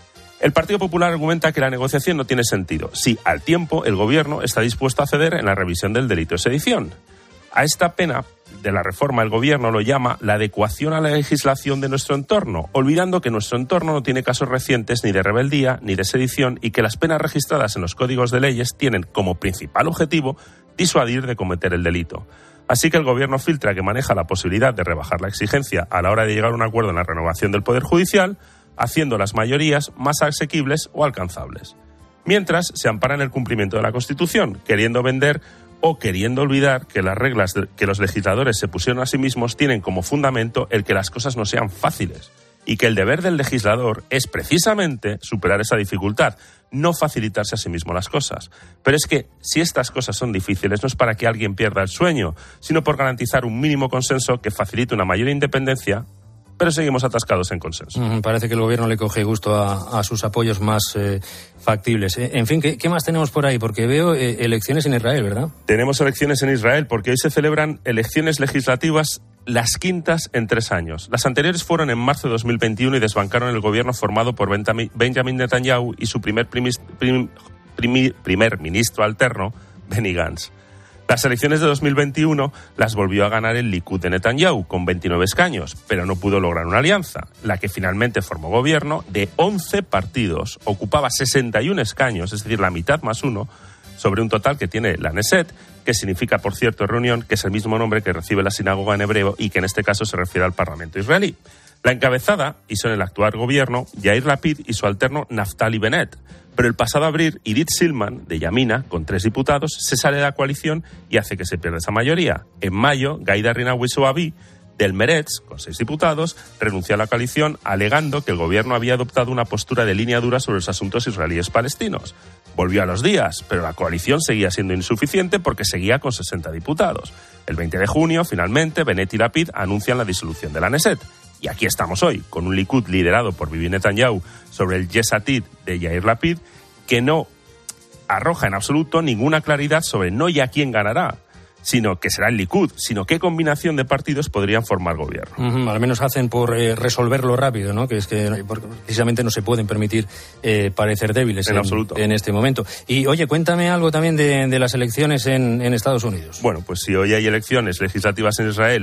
El Partido Popular argumenta que la negociación no tiene sentido, si al tiempo el gobierno está dispuesto a ceder en la revisión del delito de sedición. A esta pena de la reforma el gobierno lo llama la adecuación a la legislación de nuestro entorno, olvidando que nuestro entorno no tiene casos recientes ni de rebeldía ni de sedición y que las penas registradas en los códigos de leyes tienen como principal objetivo disuadir de cometer el delito. Así que el gobierno filtra que maneja la posibilidad de rebajar la exigencia a la hora de llegar a un acuerdo en la renovación del Poder Judicial, haciendo las mayorías más asequibles o alcanzables. Mientras se ampara en el cumplimiento de la Constitución, queriendo vender o queriendo olvidar que las reglas que los legisladores se pusieron a sí mismos tienen como fundamento el que las cosas no sean fáciles y que el deber del legislador es precisamente superar esa dificultad, no facilitarse a sí mismo las cosas. Pero es que si estas cosas son difíciles no es para que alguien pierda el sueño, sino por garantizar un mínimo consenso que facilite una mayor independencia, pero seguimos atascados en consenso. Mm, parece que el gobierno le coge gusto a, a sus apoyos más eh, factibles. Eh, en fin, ¿qué, ¿qué más tenemos por ahí? Porque veo eh, elecciones en Israel, ¿verdad? Tenemos elecciones en Israel porque hoy se celebran elecciones legislativas las quintas en tres años. Las anteriores fueron en marzo de dos mil veintiuno y desbancaron el gobierno formado por Benjamin Netanyahu y su primer, primis, prim, prim, primer ministro alterno, Benny Gantz. Las elecciones de dos mil veintiuno las volvió a ganar el Likud de Netanyahu, con veintinueve escaños, pero no pudo lograr una alianza. La que finalmente formó gobierno, de once partidos, ocupaba sesenta y uno escaños, es decir, la mitad más uno, sobre un total que tiene la Knesset, que significa, por cierto, reunión, que es el mismo nombre que recibe la sinagoga en hebreo y que en este caso se refiere al Parlamento israelí. La encabezada hizo en el actual gobierno Yair Lapid y su alterno Naftali Bennett. Pero el pasado abril, Idit Silman, de Yamina, con tres diputados, se sale de la coalición y hace que se pierda esa mayoría. En mayo, Gaida Rinawi Zoabi, del Meretz, con seis diputados, renunció a la coalición alegando que el gobierno había adoptado una postura de línea dura sobre los asuntos israelíes-palestinos. Volvió a los días, pero la coalición seguía siendo insuficiente porque seguía con sesenta diputados. El veinte de junio, finalmente, Bennett y Lapid anuncian la disolución de la Knesset. Y aquí estamos hoy, con un Likud liderado por Bibi Netanyahu sobre el Yesh Atid de Yair Lapid, que no arroja en absoluto ninguna claridad sobre no ya quién ganará, sino que será el Likud, sino qué combinación de partidos podrían formar gobierno. Uh-huh, al menos hacen por eh, resolverlo rápido, ¿no? Que es que precisamente no se pueden permitir eh, parecer débiles en, en, absoluto. en este momento. Y oye, cuéntame algo también de, de las elecciones en, en Estados Unidos. Bueno, pues si hoy hay elecciones legislativas en Israel,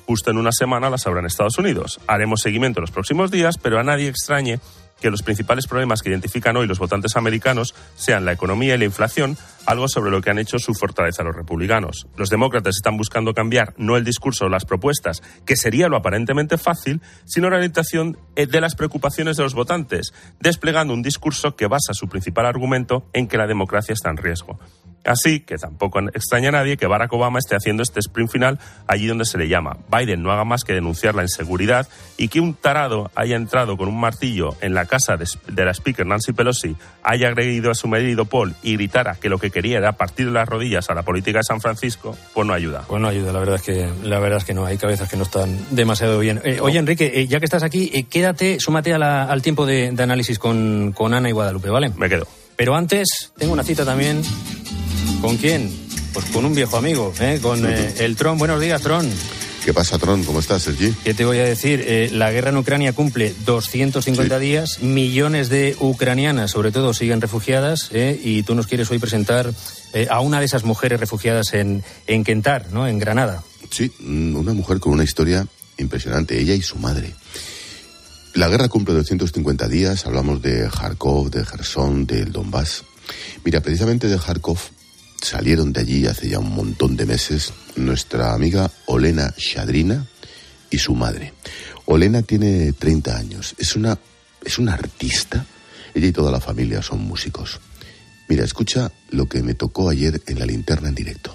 Justo en una semana las habrá en Estados Unidos. Haremos seguimiento en los próximos días, pero a nadie extrañe que los principales problemas que identifican hoy los votantes americanos sean la economía y la inflación, algo sobre lo que han hecho su fortaleza los republicanos. Los demócratas están buscando cambiar no el discurso o las propuestas, que sería lo aparentemente fácil, sino la orientación de las preocupaciones de los votantes, desplegando un discurso que basa su principal argumento en que la democracia está en riesgo. Así que tampoco extraña a nadie que Barack Obama esté haciendo este sprint final allí donde se le llama. Biden no haga más que denunciar la inseguridad y que un tarado haya entrado con un martillo en la casa de, de la speaker Nancy Pelosi, haya agredido a su marido Paul y gritara que lo que quería era partir las rodillas a la política de San Francisco, pues no ayuda. Pues no ayuda, la verdad es que la verdad es que no, hay cabezas que no están demasiado bien. Eh, oye, Enrique, eh, ya que estás aquí, eh, quédate, súmate a la, al tiempo de, de análisis con, con Ana y Guadalupe, ¿vale? Me quedo. Pero antes, tengo una cita también. ¿Con quién? Pues con un viejo amigo, ¿eh? Con eh, el Tron. Buenos días, Tron. ¿Qué pasa, Tron? ¿Cómo estás, Sergi? ¿Qué te voy a decir? Eh, la guerra en Ucrania cumple doscientos cincuenta sí. días, millones de ucranianas, sobre todo, siguen refugiadas, ¿eh? Y tú nos quieres hoy presentar eh, a una de esas mujeres refugiadas en, en Kentar, ¿no? En Granada. Sí, una mujer con una historia impresionante, ella y su madre. La guerra cumple doscientos cincuenta días, hablamos de Kharkov, de Jersón, del Donbass. Mira, precisamente de Kharkov salieron de allí hace ya un montón de meses nuestra amiga Olena Shadrina y su madre. Olena tiene treinta años, es una, es una artista, ella y toda la familia son músicos. Mira, escucha lo que me tocó ayer en La Linterna en directo.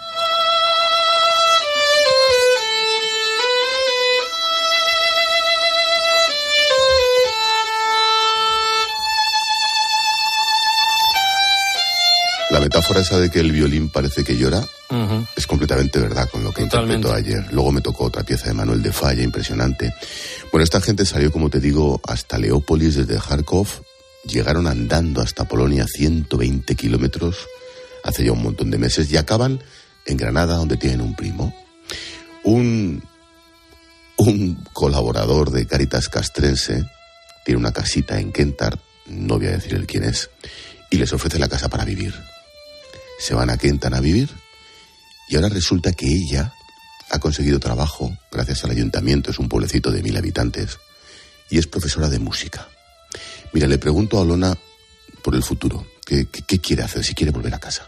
La metáfora esa de que el violín parece que llora uh-huh. es completamente verdad con lo que Totalmente. interpretó ayer. Luego me tocó otra pieza de Manuel de Falla, impresionante. Bueno, esta gente salió, como te digo, hasta Leópolis desde Kharkov, llegaron andando hasta Polonia ciento veinte kilómetros hace ya un montón de meses y acaban en Granada, donde tienen un primo. Un, un colaborador de Cáritas castrense tiene una casita en Kentar, no voy a decir el quién es, y les ofrece la casa para vivir. Se van a Kentar a vivir y ahora resulta que ella ha conseguido trabajo gracias al ayuntamiento, es un pueblecito de mil habitantes, y es profesora de música. Mira, le pregunto a Olona por el futuro, ¿qué, qué, qué quiere hacer, si quiere volver a casa?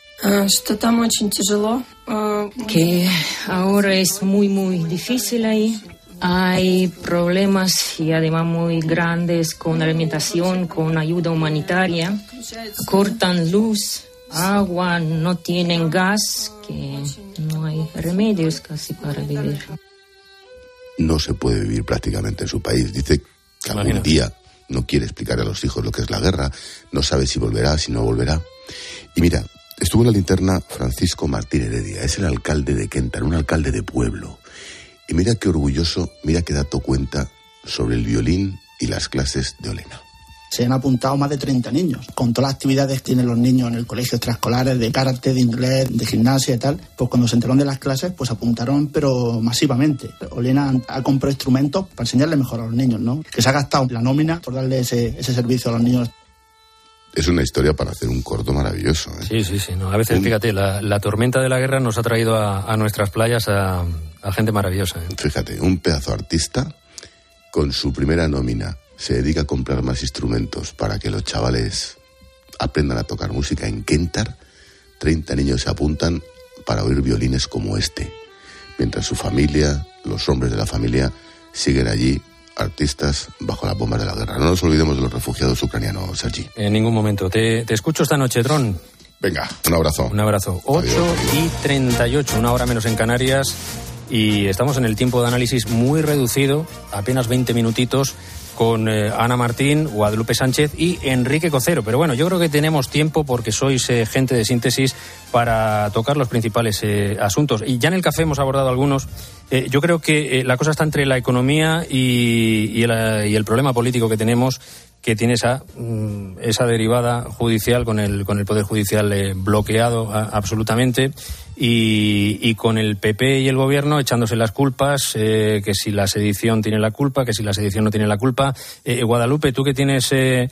Que ahora es muy, muy difícil ahí. Hay problemas y además muy grandes con alimentación, con ayuda humanitaria. Cortan luz, agua, no tienen gas, que no hay remedios casi para vivir. No se puede vivir prácticamente en su país. Dice que algún Imagínate. día no quiere explicar a los hijos lo que es la guerra, no sabe si volverá, si no volverá. Y mira, estuvo en La Linterna Francisco Martín Heredia, es el alcalde de Kentar, un alcalde de pueblo. Y mira qué orgulloso, mira qué dato cuenta sobre el violín y las clases de Olena. Se han apuntado más de treinta niños, con todas las actividades que tienen los niños en el colegio extraescolares, de karate, de inglés, de gimnasia y tal. Pues cuando se enteraron de las clases, pues apuntaron, pero masivamente. Olena ha comprado instrumentos para enseñarle mejor a los niños, ¿no? Que se ha gastado la nómina por darle ese, ese servicio a los niños. Es una historia para hacer un corto maravilloso, ¿eh? Sí, sí, sí. No, a veces, un... fíjate, la, la tormenta de la guerra nos ha traído a, a nuestras playas a, a gente maravillosa, ¿eh? Fíjate, un pedazo artista con su primera nómina se dedica a comprar más instrumentos para que los chavales aprendan a tocar música en Kentar. treinta niños se apuntan para oír violines como este, mientras su familia, los hombres de la familia, siguen allí, artistas bajo las bombas de la guerra. No nos olvidemos de los refugiados ucranianos, Sergi. En ningún momento. Te, te escucho esta noche, Tron. Venga, un abrazo. Un abrazo. ocho y treinta y ocho, una hora menos en Canarias, y estamos en el tiempo de análisis muy reducido, apenas veinte minutitos, con eh, Ana Martín, Guadalupe Sánchez y Enrique Cocero. Pero bueno, yo creo que tenemos tiempo porque sois eh, gente de síntesis para tocar los principales eh, asuntos. Y ya en el café hemos abordado algunos. Eh, yo creo que eh, la cosa está entre la economía y, y, el, y el problema político que tenemos, que tiene esa, esa derivada judicial con el, con el Poder Judicial eh, bloqueado a, absolutamente. Y, y con el P P y el gobierno echándose las culpas, eh, que si la sedición tiene la culpa, que si la sedición no tiene la culpa. Eh, Guadalupe, tú que tienes eh,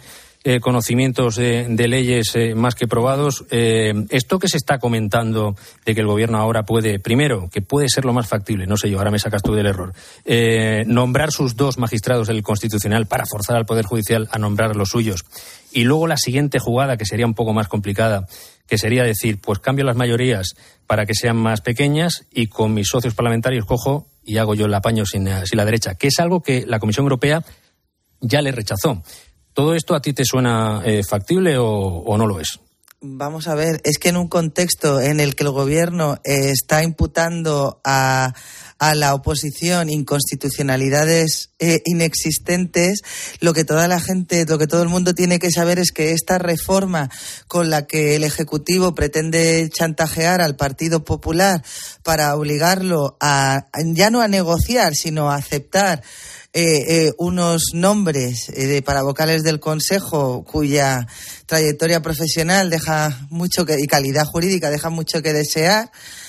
eh, conocimientos de, de leyes eh, más que probados. Eh, esto que se está comentando de que el gobierno ahora puede, primero, que puede ser lo más factible, no sé yo, ahora me sacas tú del error, eh, nombrar sus dos magistrados del Constitucional para forzar al Poder Judicial a nombrar los suyos. Y luego la siguiente jugada, que sería un poco más complicada, que sería decir, pues cambio las mayorías para que sean más pequeñas y con mis socios parlamentarios cojo y hago yo el apaño sin, sin la derecha, que es algo que la Comisión Europea ya le rechazó. ¿Todo esto a ti te suena eh, factible o, o no lo es? Vamos a ver, es que en un contexto en el que el gobierno eh, está imputando a, a la oposición inconstitucionalidades eh, inexistentes, lo que toda la gente, lo que todo el mundo tiene que saber es que esta reforma con la que el Ejecutivo pretende chantajear al Partido Popular para obligarlo a, ya no a negociar, sino a aceptar Eh, eh, unos nombres eh, para vocales del Consejo cuya trayectoria profesional deja mucho que, y calidad jurídica deja mucho que desear,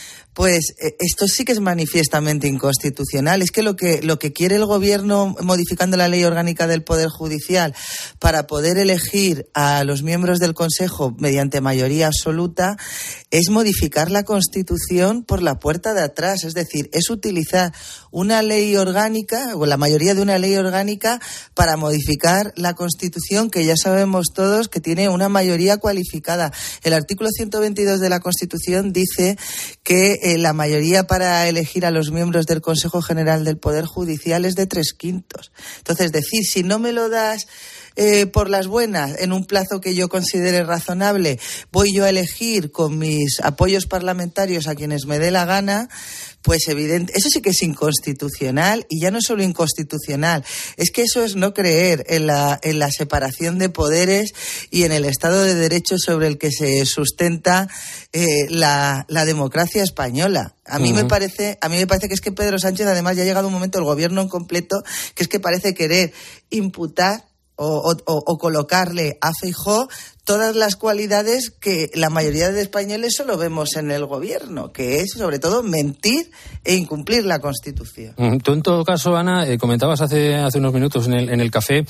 pues eh, esto sí que es manifiestamente inconstitucional. Es que lo que lo que quiere el gobierno modificando la ley orgánica del Poder Judicial para poder elegir a los miembros del Consejo mediante mayoría absoluta es modificar la Constitución por la puerta de atrás, es decir, es utilizar una ley orgánica o la mayoría de una ley orgánica para modificar la Constitución, que ya sabemos todos que tiene una mayoría cualificada. El artículo ciento veintidós de la Constitución dice que eh, la mayoría para elegir a los miembros del Consejo General del Poder Judicial es de tres quintos. Entonces, decir, si no me lo das Eh, por las buenas, en un plazo que yo considere razonable, voy yo a elegir con mis apoyos parlamentarios a quienes me dé la gana, pues evidente, eso sí que es inconstitucional, y ya no solo inconstitucional, es que eso es no creer en la, en la separación de poderes y en el Estado de Derecho sobre el que se sustenta eh, la, la democracia española. A mí uh-huh. me parece, a mí me parece que es que Pedro Sánchez, además, ya ha llegado un momento, el gobierno en completo, que es que parece querer imputar O, o, o colocarle a Feijóo todas las cualidades que la mayoría de españoles solo vemos en el gobierno, que es sobre todo mentir e incumplir la Constitución. Tú, en todo caso, Ana, eh, comentabas hace hace unos minutos en el, en el café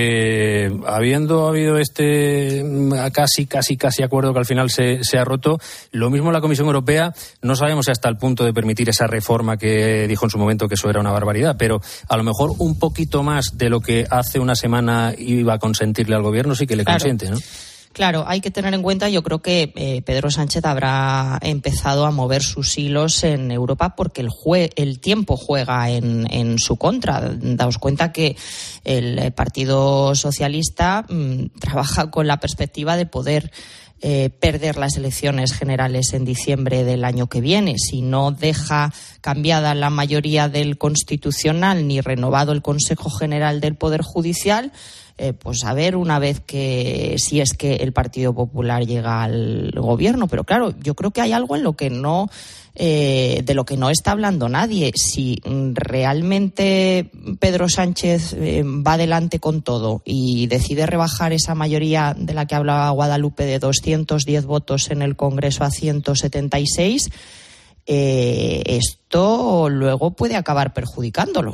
que habiendo habido este casi, casi, casi acuerdo que al final se, se ha roto, lo mismo la Comisión Europea, no sabemos si hasta el punto de permitir esa reforma que dijo en su momento que eso era una barbaridad, pero a lo mejor un poquito más de lo que hace una semana iba a consentirle al gobierno sí que le claro. consiente, ¿no? Claro, hay que tener en cuenta, yo creo que eh, Pedro Sánchez habrá empezado a mover sus hilos en Europa porque el, jue- el tiempo juega en, en su contra. Daos cuenta que el Partido Socialista mmm, trabaja con la perspectiva de poder Eh, perder las elecciones generales en diciembre del año que viene. Si no deja cambiada la mayoría del Constitucional ni renovado el Consejo General del Poder Judicial, eh, pues a ver una vez que si es que el Partido Popular llega al gobierno. Pero claro, yo creo que hay algo en lo que no eh, de lo que no está hablando nadie. Si realmente Pedro Sánchez eh, va adelante con todo y decide rebajar esa mayoría de la que hablaba Guadalupe de doscientos diez votos en el Congreso a ciento setenta y seis, eh, esto luego puede acabar perjudicándolo.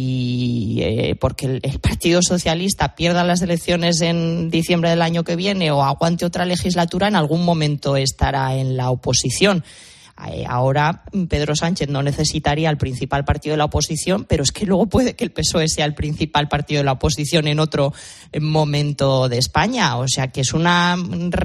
Si eh, porque el, el Partido Socialista pierda las elecciones en diciembre del año que viene o aguante otra legislatura, en algún momento estará en la oposición. Ahora Pedro Sánchez no necesitaría el principal partido de la oposición, pero es que luego puede que el P S O E sea el principal partido de la oposición en otro momento de España. O sea que es una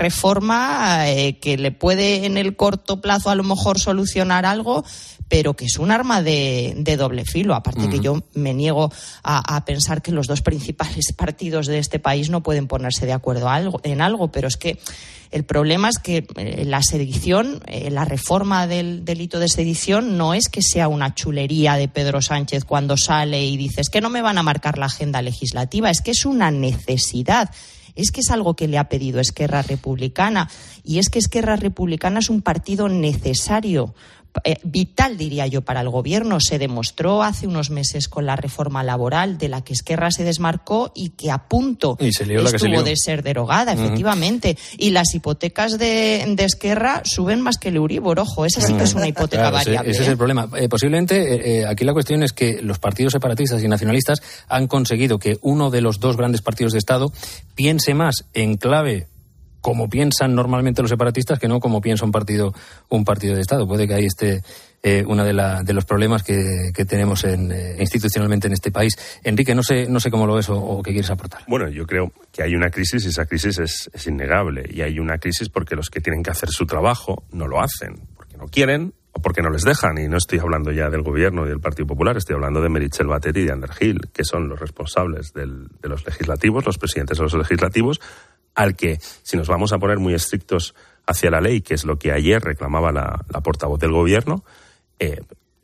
reforma eh, que le puede en el corto plazo a lo mejor solucionar algo, pero que es un arma de, de doble filo. Aparte uh-huh. que yo me niego a, a pensar que los dos principales partidos de este país no pueden ponerse de acuerdo algo, en algo, pero es que el problema es que eh, la sedición, eh, la reforma del delito de sedición no es que sea una chulería de Pedro Sánchez cuando sale y dice es que no me van a marcar la agenda legislativa, es que es una necesidad. Es que es algo que le ha pedido Esquerra Republicana, y es que Esquerra Republicana es un partido necesario eh, vital, diría yo, para el gobierno. Se demostró hace unos meses con la reforma laboral de la que Esquerra se desmarcó y que a punto y se lió la que se estuvo lió. de ser derogada, efectivamente. Uh-huh. Y las hipotecas de, de Esquerra suben más que el Euribor, ojo, esa sí que es una hipoteca claro, variable. Ese, ese es el problema. Eh, posiblemente, eh, aquí la cuestión es que los partidos separatistas y nacionalistas han conseguido que uno de los dos grandes partidos de Estado piense más en clave como piensan normalmente los separatistas que no como piensa un partido un partido de Estado. Puede que ahí esté eh, uno de, la, de los problemas que, que tenemos en, eh, institucionalmente en este país. Enrique, no sé no sé cómo lo ves o, o qué quieres aportar. Bueno, yo creo que hay una crisis y esa crisis es, es innegable. Y hay una crisis porque los que tienen que hacer su trabajo no lo hacen, porque no quieren o porque no les dejan. Y no estoy hablando ya del Gobierno y del Partido Popular, estoy hablando de Meritxell Batet y de Ander Gil, que son los responsables del, de los legislativos, los presidentes de los legislativos, al que, si nos vamos a poner muy estrictos hacia la ley, que es lo que ayer reclamaba la, la portavoz del Gobierno, eh,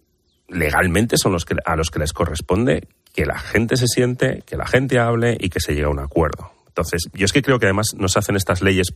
legalmente son los que, a los que les corresponde que la gente se siente, que la gente hable y que se llegue a un acuerdo. Entonces, yo es que creo que además no se hacen estas leyes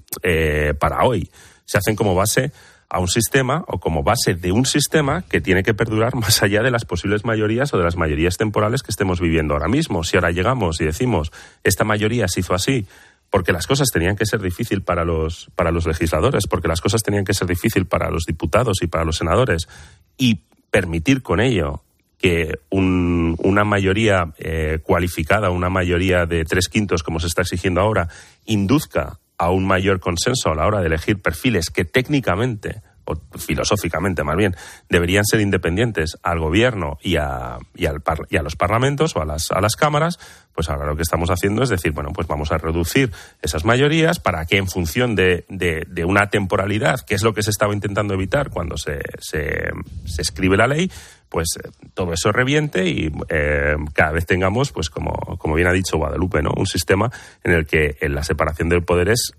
eh, para hoy, se hacen como base a un sistema o como base de un sistema que tiene que perdurar más allá de las posibles mayorías o de las mayorías temporales que estemos viviendo ahora mismo. Si ahora llegamos y decimos, esta mayoría se hizo así, porque las cosas tenían que ser difícil para los, para los legisladores, porque las cosas tenían que ser difícil para los diputados y para los senadores, y permitir con ello que un, una mayoría eh, cualificada, una mayoría de tres quintos, como se está exigiendo ahora, induzca a un mayor consenso a la hora de elegir perfiles que técnicamente, o filosóficamente más bien, deberían ser independientes al gobierno y a, y al par, y a los parlamentos o a las, a las cámaras, pues ahora lo que estamos haciendo es decir, bueno, pues vamos a reducir esas mayorías para que en función de, de, de una temporalidad, que es lo que se estaba intentando evitar cuando se, se, se escribe la ley, pues eh, todo eso reviente y eh, cada vez tengamos, pues como, como bien ha dicho Guadalupe, ¿no?, un sistema en el que en la separación de poderes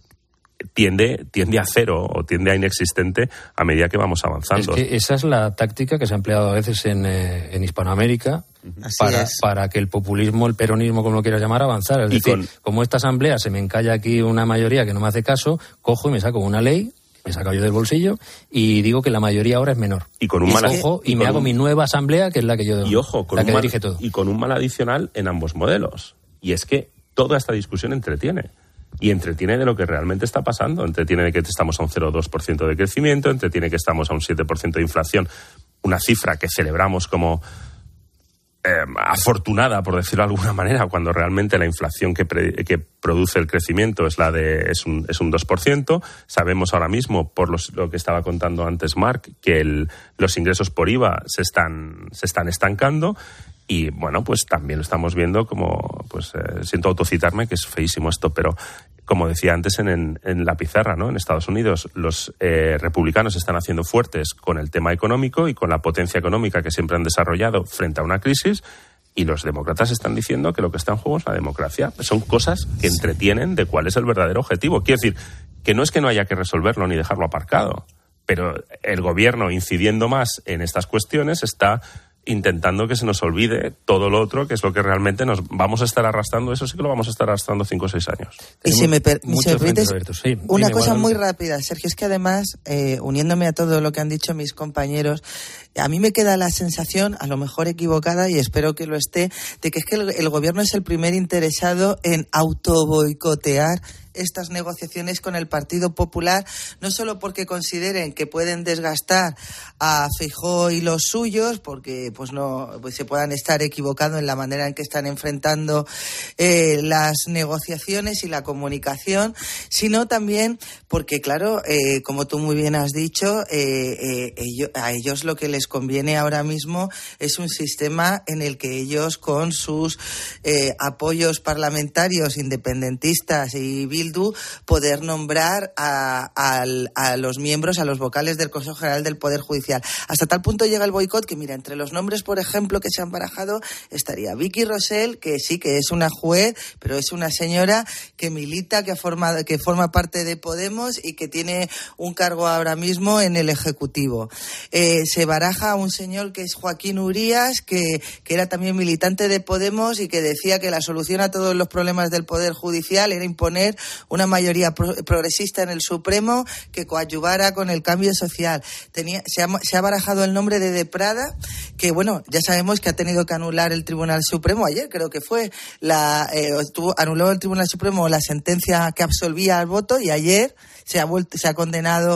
tiende tiende a cero o tiende a inexistente a medida que vamos avanzando. Es que esa es la táctica que se ha empleado a veces en, eh, en Hispanoamérica Así para, es. para que el populismo, el peronismo, como lo quieras llamar, avanzara. Es y decir, con... como esta asamblea se me encalla aquí una mayoría que no me hace caso, cojo y me saco una ley, me saco yo del bolsillo y digo que la mayoría ahora es menor. Y con un y mal ojo, y, y me hago un... mi nueva asamblea, que es la que yo y ojo, con la un que mal... dirige todo. Y con un mal adicional en ambos modelos. Y es que toda esta discusión entretiene. Y entretiene de lo que realmente está pasando. Entretiene de que estamos a un cero coma dos por ciento de crecimiento, entretiene que estamos a un siete por ciento de inflación, una cifra que celebramos como eh, afortunada, por decirlo de alguna manera, cuando realmente la inflación que, pre, que produce el crecimiento es la de es un, es un dos por ciento. Sabemos ahora mismo, por los, lo que estaba contando antes Marc, que el, los ingresos por I V A se están, se están estancando. Y bueno, pues también lo estamos viendo como, pues eh, siento autocitarme, que es feísimo esto, pero como decía antes en, en, en la pizarra, ¿no? En Estados Unidos los eh, republicanos están haciendo fuertes con el tema económico y con la potencia económica que siempre han desarrollado frente a una crisis, y los demócratas están diciendo que lo que está en juego es la democracia. Son cosas que entretienen de cuál es el verdadero objetivo. Quiero decir, que no es que no haya que resolverlo ni dejarlo aparcado, pero el gobierno, incidiendo más en estas cuestiones, está intentando que se nos olvide todo lo otro, que es lo que realmente nos vamos a estar arrastrando. Eso sí que lo vamos a estar arrastrando cinco o seis años. Y si me, per- si me permites, sí, una dime, cosa Guadalupe. muy rápida, Sergio, es que además, eh, uniéndome a todo lo que han dicho mis compañeros, a mí me queda la sensación, a lo mejor equivocada, y espero que lo esté, de que es que el, el gobierno es el primer interesado en autoboicotear estas negociaciones con el Partido Popular, no solo porque consideren que pueden desgastar a Feijóo y los suyos, porque pues no pues se puedan estar equivocando en la manera en que están enfrentando eh, las negociaciones y la comunicación, sino también porque, claro, eh, como tú muy bien has dicho, eh, eh, ellos, a ellos lo que les conviene ahora mismo es un sistema en el que ellos, con sus eh, apoyos parlamentarios independentistas y Bildu, poder nombrar a, a, a los miembros, a los vocales del Consejo General del Poder Judicial. Hasta tal punto llega el boicot que, mira, entre los nombres, por ejemplo, que se han barajado, estaría Vicky Rosell, que sí, que es una juez, pero es una señora que milita, que, ha formado, que forma parte de Podemos y que tiene un cargo ahora mismo en el Ejecutivo. Eh, se baraja baraja a un señor que es Joaquín Urías, que, que era también militante de Podemos y que decía que la solución a todos los problemas del Poder Judicial era imponer una mayoría pro, progresista en el Supremo que coadyuvara con el cambio social. Tenía, se, ha, se ha barajado el nombre de De Prada, que bueno, ya sabemos que ha tenido que anular el Tribunal Supremo, ayer creo que fue, la eh, tuvo, anuló el Tribunal Supremo la sentencia que absolvía al voto y ayer se ha vuelto, se ha condenado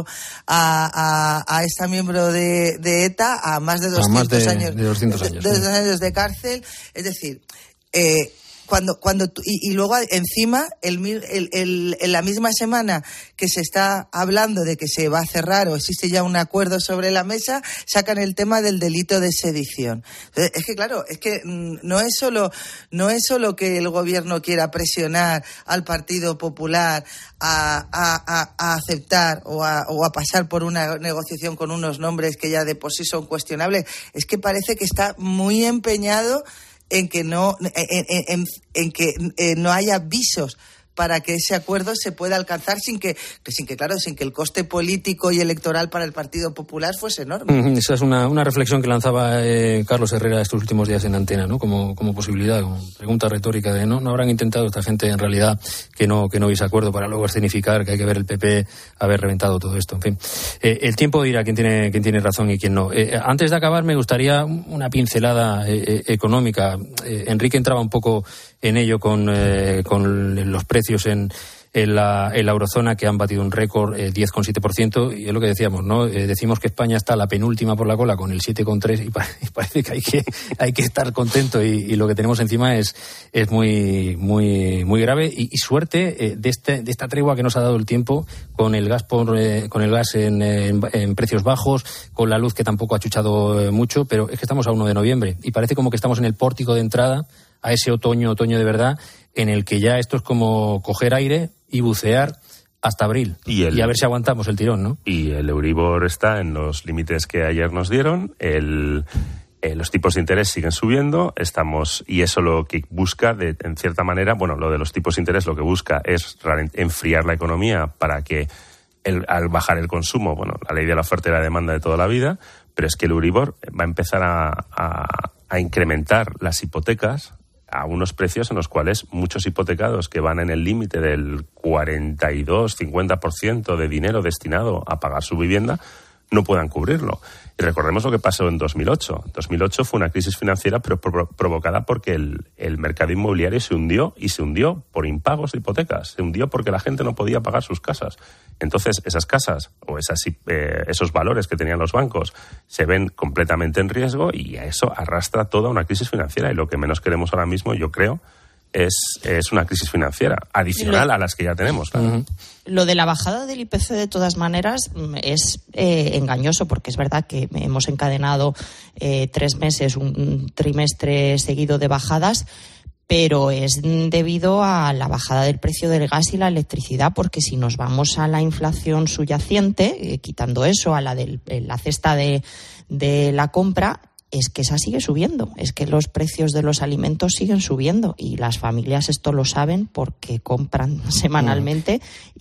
a, a, a esta miembro de, de ETA a más de doscientos más de, años, de, doscientos años, de, de, sí. de años de cárcel. Es decir, eh, cuando cuando y, y luego encima el, el, el, en la misma semana que se está hablando de que se va a cerrar o existe ya un acuerdo sobre la mesa, sacan el tema del delito de sedición. Entonces, es que claro, es que no es solo no es solo que el gobierno quiera presionar al Partido Popular a, a, a, a aceptar o a, o a pasar por una negociación con unos nombres que ya de por sí son cuestionables, es que parece que está muy empeñado en que no en, en, en, en que eh, no haya visos para que ese acuerdo se pueda alcanzar sin que, que sin que claro sin que el coste político y electoral para el Partido Popular fuese enorme. Esa es una, una reflexión que lanzaba eh, Carlos Herrera estos últimos días en Antena, ¿no? Como, como posibilidad, como pregunta retórica de no, no habrán intentado esta gente en realidad que no que no hubiese acuerdo para luego escenificar que hay que ver el P P haber reventado todo esto. En fin, eh, el tiempo dirá quién tiene quién tiene razón y quién no. Eh, antes de acabar me gustaría una pincelada eh, eh, económica. Eh, Enrique entraba un poco en ello con eh, con los precios en, en, la, en la eurozona que han batido un récord eh, diez coma siete por ciento y es lo que decíamos, ¿no? Eh, decimos que España está la penúltima por la cola con el siete coma tres y, pa- y parece que hay que hay que estar contento y, y lo que tenemos encima es es muy muy muy grave y, y suerte eh, de este de esta tregua que nos ha dado el tiempo con el gas por eh, con el gas en, en, en precios bajos, con la luz que tampoco ha chuchado eh, mucho, pero es que estamos a uno de noviembre y parece como que estamos en el pórtico de entrada a ese otoño, otoño de verdad, en el que ya esto es como coger aire y bucear hasta abril. Y, el, y a ver si aguantamos el tirón, ¿no? Y el Euribor está en los límites que ayer nos dieron, el, eh, los tipos de interés siguen subiendo, estamos y eso lo que busca, de, en cierta manera, bueno, lo de los tipos de interés lo que busca es enfriar la economía para que el, al bajar el consumo, bueno, la ley de la oferta y la demanda de toda la vida, pero es que el Euribor va a empezar a, a, a incrementar las hipotecas a unos precios en los cuales muchos hipotecados que van en el límite del cuarenta y dos, cincuenta por ciento de dinero destinado a pagar su vivienda no puedan cubrirlo. Y recordemos lo que pasó en dos mil ocho. dos mil ocho fue una crisis financiera pero pro- provocada porque el, el mercado inmobiliario se hundió y se hundió por impagos de hipotecas. Se hundió porque la gente no podía pagar sus casas. Entonces esas casas o esas, eh, esos valores que tenían los bancos se ven completamente en riesgo y eso arrastra toda una crisis financiera y lo que menos queremos ahora mismo, yo creo, es, es una crisis financiera adicional a las que ya tenemos. Claro. Uh-huh. Lo de la bajada del I P C, de todas maneras, es eh, engañoso, porque es verdad que hemos encadenado eh, tres meses, un, un trimestre seguido de bajadas, pero es debido a la bajada del precio del gas y la electricidad, porque si nos vamos a la inflación subyacente, eh, quitando eso, a la de la cesta de, de la compra, es que esa sigue subiendo, es que los precios de los alimentos siguen subiendo y las familias esto lo saben porque compran semanalmente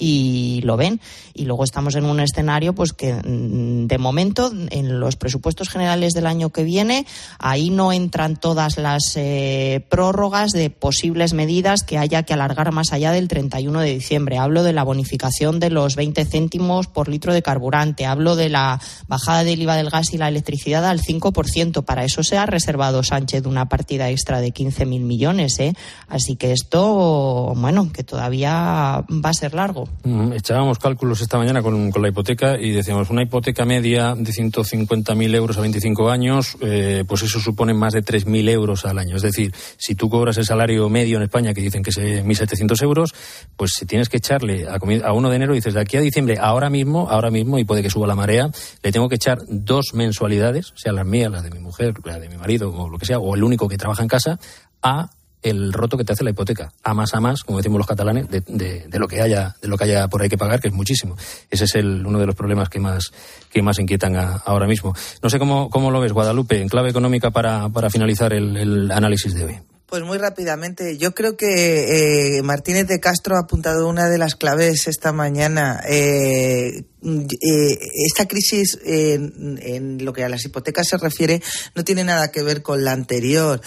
y lo ven. Y luego estamos en un escenario pues que de momento en los presupuestos generales del año que viene ahí no entran todas las eh, prórrogas de posibles medidas que haya que alargar más allá del treinta y uno de diciembre. Hablo de la bonificación de los veinte céntimos por litro de carburante, hablo de la bajada del I V A del gas y la electricidad al cinco por ciento. Para eso se ha reservado Sánchez una partida extra de quince mil millones, ¿eh? Así que esto, bueno, que todavía va a ser largo. Mm, echábamos cálculos esta mañana con, con la hipoteca y decíamos una hipoteca media de ciento cincuenta mil euros a veinticinco años, eh, pues eso supone más de tres mil euros al año. Es decir, si tú cobras el salario medio en España, que dicen que es mil setecientos euros, pues si tienes que echarle a, a uno de enero, dices de aquí a diciembre, ahora mismo, ahora mismo, y puede que suba la marea, le tengo que echar dos mensualidades, o sea, las mías, las de mi mujer, la de mi marido o lo que sea, o el único que trabaja en casa, a el roto que te hace la hipoteca, a más a más, como decimos los catalanes, de, de, de lo que haya de lo que haya por ahí que pagar, que es muchísimo. Ese es el, uno de los problemas que más que más inquietan a, ahora mismo. No sé cómo, cómo lo ves, Guadalupe, en clave económica para, para finalizar el, el análisis de hoy. Pues muy rápidamente, yo creo que eh, Martínez de Castro ha apuntado una de las claves esta mañana. Eh, eh, esta crisis en, en lo que a las hipotecas se refiere no tiene nada que ver con la anterior.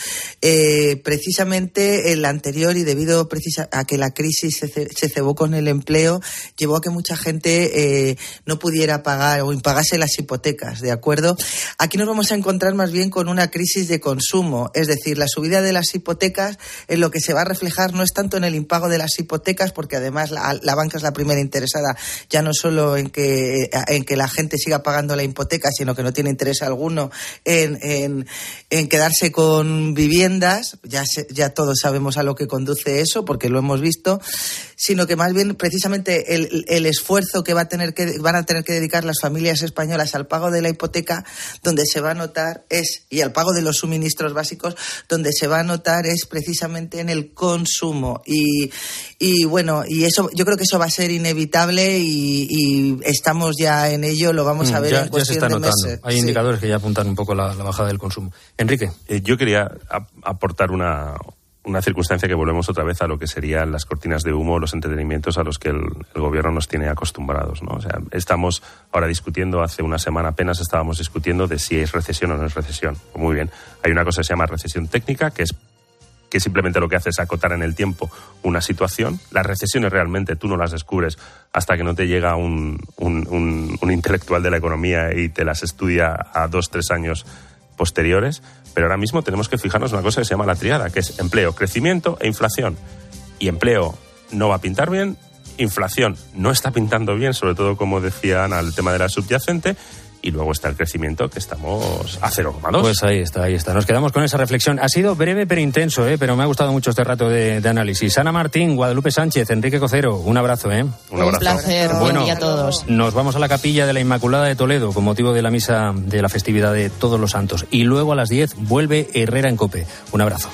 Eh, precisamente la anterior, y debido precisa, a que la crisis se, se cebó con el empleo, llevó a que mucha gente eh, no pudiera pagar o impagase las hipotecas, ¿de acuerdo? Aquí nos vamos a encontrar más bien con una crisis de consumo, es decir, la subida de las hipotecas en lo que se va a reflejar no es tanto en el impago de las hipotecas, porque además la, la banca es la primera interesada, ya no solo en que, en que la gente siga pagando la hipoteca, sino que no tiene interés alguno en, en, en quedarse con viviendas, ya, se, ya todos sabemos a lo que conduce eso, porque lo hemos visto, sino que más bien precisamente el, el esfuerzo que, va a tener que van a tener que dedicar las familias españolas al pago de la hipoteca, donde se va a notar es, y al pago de los suministros básicos, donde se va a notar es precisamente en el consumo. Y, y bueno, y eso, yo creo que eso va a ser inevitable y, y estamos ya en ello, lo vamos a ver ya, en cuestión ya se está de notando. meses. Hay sí. indicadores que ya apuntan un poco la, la bajada del consumo. Enrique. Eh, yo quería ap- aportar una, una circunstancia que volvemos otra vez a lo que serían las cortinas de humo, los entretenimientos a los que el, el gobierno nos tiene acostumbrados, ¿no? O sea, estamos ahora discutiendo, hace una semana apenas estábamos discutiendo de si es recesión o no es recesión. Muy bien, hay una cosa que se llama recesión técnica, que es que simplemente lo que hace es acotar en el tiempo una situación. Las recesiones realmente tú no las descubres hasta que no te llega un, un, un, un intelectual de la economía y te las estudia a dos, tres años posteriores. Pero ahora mismo tenemos que fijarnos en una cosa que se llama la triada, que es empleo, crecimiento e inflación. Y empleo no va a pintar bien, inflación no está pintando bien, sobre todo, como decía Ana, el tema de la subyacente. Y luego está el crecimiento, que estamos a cero coma dos. Pues ahí está, ahí está. Nos quedamos con esa reflexión. Ha sido breve pero intenso, ¿eh? Pero me ha gustado mucho este rato de, de análisis. Ana Martín, Guadalupe Sánchez, Enrique Cocero, un abrazo, ¿eh? Un abrazo. Un placer. Bueno, Buen día a todos. Nos vamos a la capilla de la Inmaculada de Toledo con motivo de la misa de la festividad de Todos los Santos. Y luego a las diez vuelve Herrera en COPE. Un abrazo.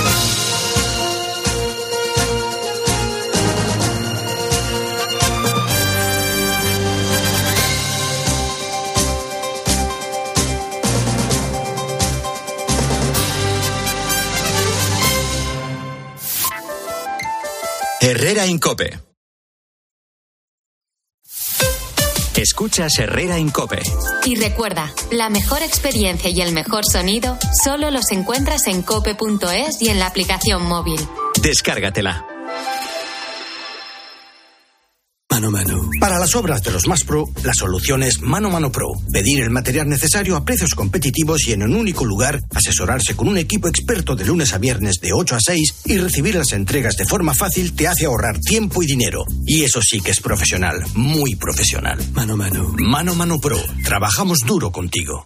Herrera en COPE. Escuchas Herrera en COPE. Y recuerda, la mejor experiencia y el mejor sonido solo los encuentras en cope punto es y en la aplicación móvil. Descárgatela. Mano Mano. Para las obras de los más pro, la solución es Mano Mano Pro. Pedir el material necesario a precios competitivos y en un único lugar, asesorarse con un equipo experto de lunes a viernes de ocho a seis y recibir las entregas de forma fácil te hace ahorrar tiempo y dinero. Y eso sí que es profesional, muy profesional. Mano Mano. Mano Mano Pro. Trabajamos duro contigo.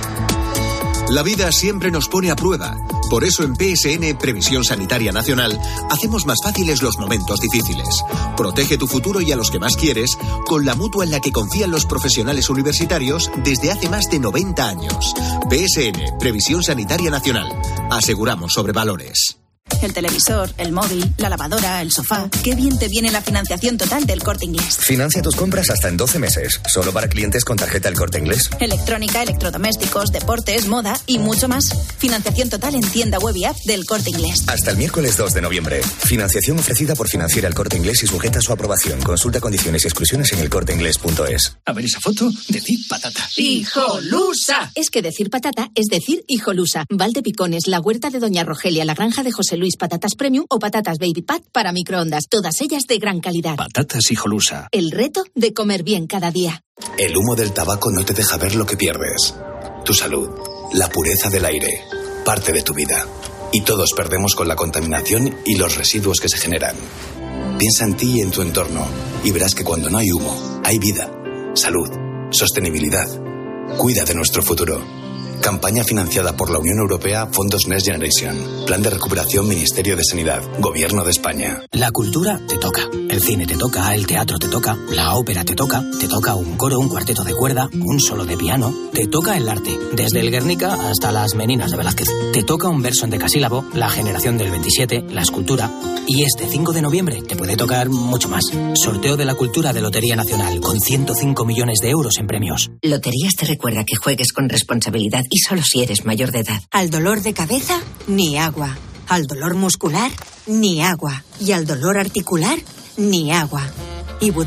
La vida siempre nos pone a prueba. Por eso en P S N, Previsión Sanitaria Nacional, hacemos más fáciles los momentos difíciles. Protege tu futuro y a los que más quieres con la mutua en la que confían los profesionales universitarios desde hace más de noventa años. P S N, Previsión Sanitaria Nacional. Aseguramos sobre valores. El televisor, el móvil, la lavadora, el sofá. Qué bien te viene la financiación total del Corte Inglés. Financia tus compras hasta en doce meses. Solo para clientes con tarjeta El Corte Inglés. Electrónica, electrodomésticos, deportes, moda y mucho más. Financiación total en tienda web y app del Corte Inglés. Hasta el miércoles dos de noviembre. Financiación ofrecida por Financiera El Corte Inglés y sujeta a su aprobación. Consulta condiciones y exclusiones en elcorteinglés punto es. A ver esa foto, decir patata. ¡Hijolusa! Es que decir patata es decir hijolusa. Valdepicones, la huerta de Doña Rogelia, la granja de José Luis, patatas premium o patatas baby pat para microondas. Todas ellas de gran calidad. Patatas hijolusa. El reto de comer bien cada día. El humo del tabaco no te deja ver lo que pierdes. Tu salud, la pureza del aire, parte de tu vida. Y todos perdemos con la contaminación y los residuos que se generan. Piensa en ti y en tu entorno y verás que cuando no hay humo, hay vida, salud, sostenibilidad. Cuida de nuestro futuro. Campaña financiada por la Unión Europea, Fondos Next Generation. Plan de recuperación, Ministerio de Sanidad, Gobierno de España. La cultura te toca. El cine te toca, el teatro te toca, la ópera te toca, te toca un coro, un cuarteto de cuerda, un solo de piano. Te toca el arte, desde el Guernica hasta las Meninas de Velázquez. Te toca un verso en decasílabo, la generación del veintisiete, la escultura. Y este cinco de noviembre te puede tocar mucho más. Sorteo de la cultura de Lotería Nacional, con ciento cinco millones de euros en premios. Loterías te recuerda que juegues con responsabilidad y solo si eres mayor de edad. Al dolor de cabeza, ni agua. Al dolor muscular, ni agua. Y al dolor articular, ni agua. Ibudol,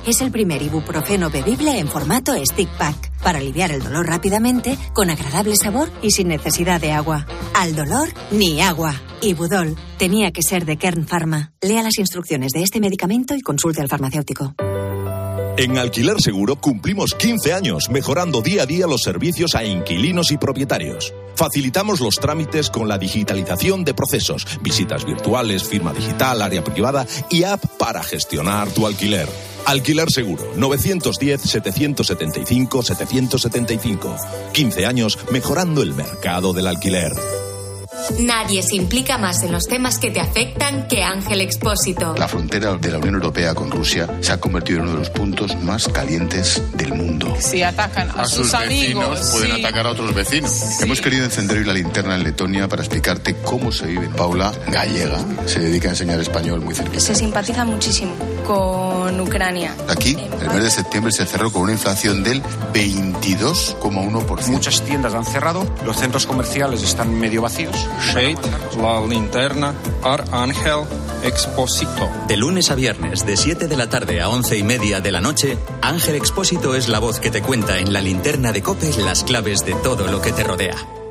es el primer ibuprofeno bebible en formato stick pack para aliviar el dolor rápidamente, con agradable sabor y sin necesidad de agua. Al dolor, ni agua. Ibudol tenía que ser de Kern Pharma. Lea las instrucciones de este medicamento y consulte al farmacéutico. En Alquiler Seguro cumplimos quince años mejorando día a día los servicios a inquilinos y propietarios. Facilitamos los trámites con la digitalización de procesos, visitas virtuales, firma digital, área privada y app para gestionar tu alquiler. Alquiler Seguro, nueve uno cero, siete siete cinco, siete siete cinco. quince años mejorando el mercado del alquiler. Nadie se implica más en los temas que te afectan que Ángel Expósito. La frontera de la Unión Europea con Rusia se ha convertido en uno de los puntos más calientes del mundo. Si atacan a, A sus, sus amigos, vecinos, pueden sí. atacar a otros vecinos. Sí. Hemos querido encender hoy la linterna en Letonia para explicarte cómo se vive. Paula, gallega, se dedica a enseñar español muy cerquita. Se simpatiza muchísimo con Ucrania. Aquí, el mes de septiembre se cerró con una inflación del veintidós coma uno por ciento. Muchas tiendas han cerrado, los centros comerciales están medio vacíos. Shade, La Linterna, Ar Ángel Expósito. De lunes a viernes, de siete de la tarde a once y media de la noche, Ángel Expósito es la voz que te cuenta en la linterna de COPE las claves de todo lo que te rodea.